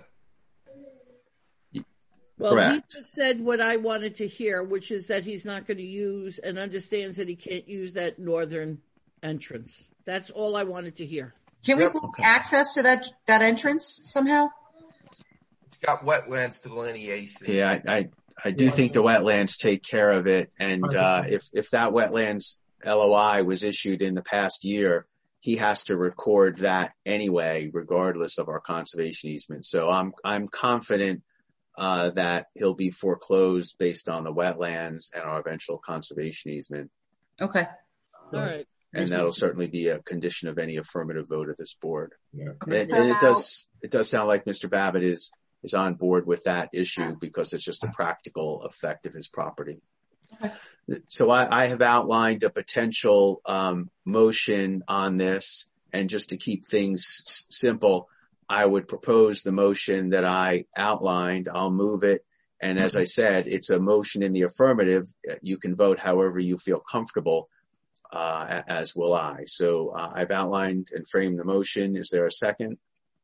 Well, Correct. He just said what I wanted to hear, which is that he's not going to use and understands that he can't use that northern entrance. That's all I wanted to hear. Can we put access to that entrance somehow? It's got wetlands delineation. Yeah, I do think the wetlands take care of it. And if that wetlands LOI was issued in the past year, he has to record that anyway, regardless of our conservation easement. So I'm confident that he'll be foreclosed based on the wetlands and our eventual conservation easement. Okay. All right. And that'll certainly be a condition of any affirmative vote of this board. Yeah. And it does sound like Mr. Babbitt is on board with that issue because it's just a practical effect of his property. Okay. So I have outlined a potential motion on this, and just to keep things simple, I would propose the motion that I outlined. I'll move it. And as I said, it's a motion in the affirmative. You can vote however you feel comfortable, as will I. So I've outlined and framed the motion. Is there a second?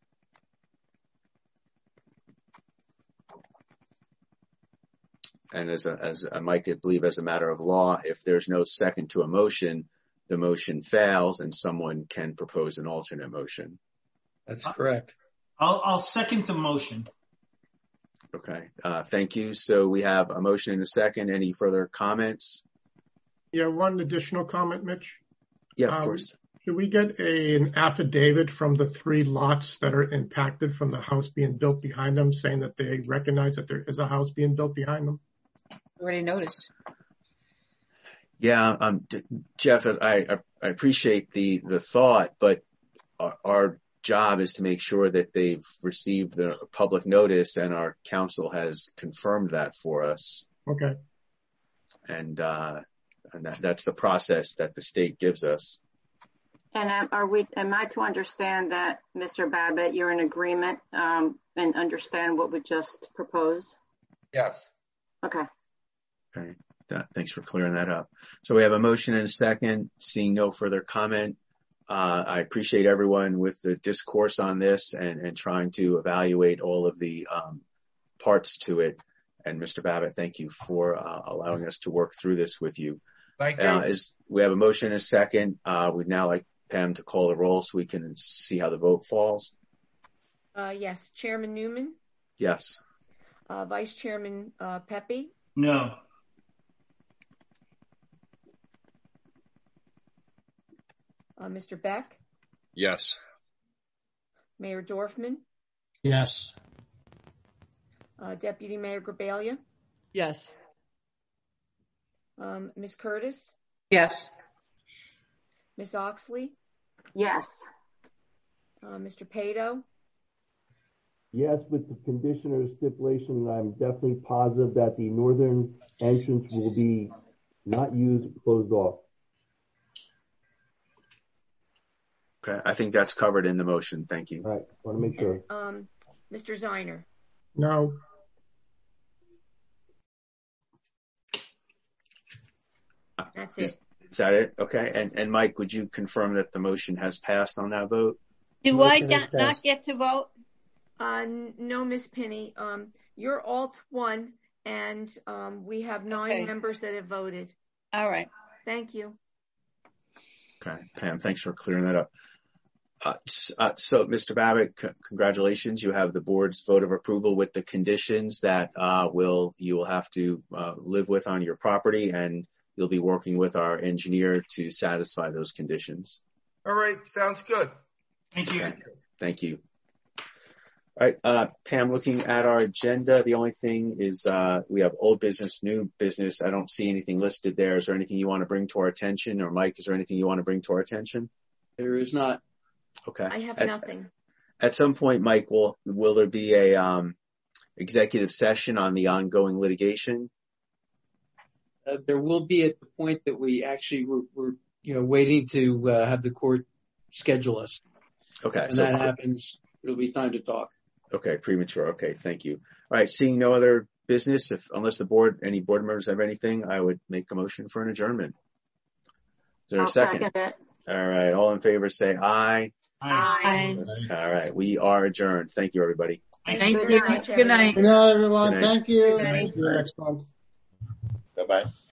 And as I might believe as a matter of law, if there's no second to a motion, the motion fails and someone can propose an alternate motion. That's correct. I'll second the motion. Okay. Thank you. So we have a motion and a second. Any further comments? Yeah, one additional comment, Mitch. Yeah, of course. Should we get an affidavit from the 3 lots that are impacted from the house being built behind them, saying that they recognize that there is a house being built behind them? Already noticed. Yeah, Jeff, I appreciate the thought, but our job is to make sure that they've received the public notice, and our council has confirmed that for us. Okay. And that's the process that the state gives us. And am I to understand that, Mr. Babbitt, you're in agreement and understand what we just proposed? Yes. Okay. Okay. Thanks for clearing that up. So we have a motion and a second. Seeing no further comment, I appreciate everyone with the discourse on this and trying to evaluate all of the parts to it. And Mr. Babbitt, thank you for allowing us to work through this with you. Thank you. We have a motion and a second. We'd now like Pam to call the roll so we can see how the vote falls. Yes. Chairman Newman? Yes. Vice Chairman Pepe? No. Mr. Beck? Yes. Mayor Dorfman? Yes. Deputy Mayor Grabaglia? Yes. Ms. Curtis? Yes. Ms. Oxley? Yes. Mr. Pato? Yes, with the condition or stipulation, I'm definitely positive that the northern entrance will be not used, closed off. Okay, I think that's covered in the motion. Thank you. All right, want to make sure. Mr. Zeiner? No. That's it. Is that it? Okay. And Mike, would you confirm that the motion has passed on that vote? Do I not get to vote? No, Ms. Penny. You're alt 1, and we have 9 members that have voted. All right. Thank you. Okay, Pam, thanks for clearing that up. So, Mr. Babbitt, congratulations. You have the board's vote of approval with the conditions that you will have to live with on your property, and you'll be working with our engineer to satisfy those conditions. All right, sounds good. Thank you. Okay. Thank you. All right, Pam, looking at our agenda, the only thing is we have old business, new business. I don't see anything listed there. Is there anything you want to bring to our attention? Or Mike, is there anything you want to bring to our attention? There is not. Okay. I have nothing. At some point, Mike, will there be a executive session on the ongoing litigation? There will be at the point that we actually we're waiting to have the court schedule us. Okay. When that happens, it'll be time to talk. Okay, premature. Okay, thank you. All right, seeing no other business, unless any board members have anything, I would make a motion for an adjournment. Is there a second? Second it. All right, all in favor say aye. Aye. All right, we are adjourned. Thank you, everybody. Thank you. Good night. Good night. Good night, everyone. Good night. Thank you. Next month. Bye-bye.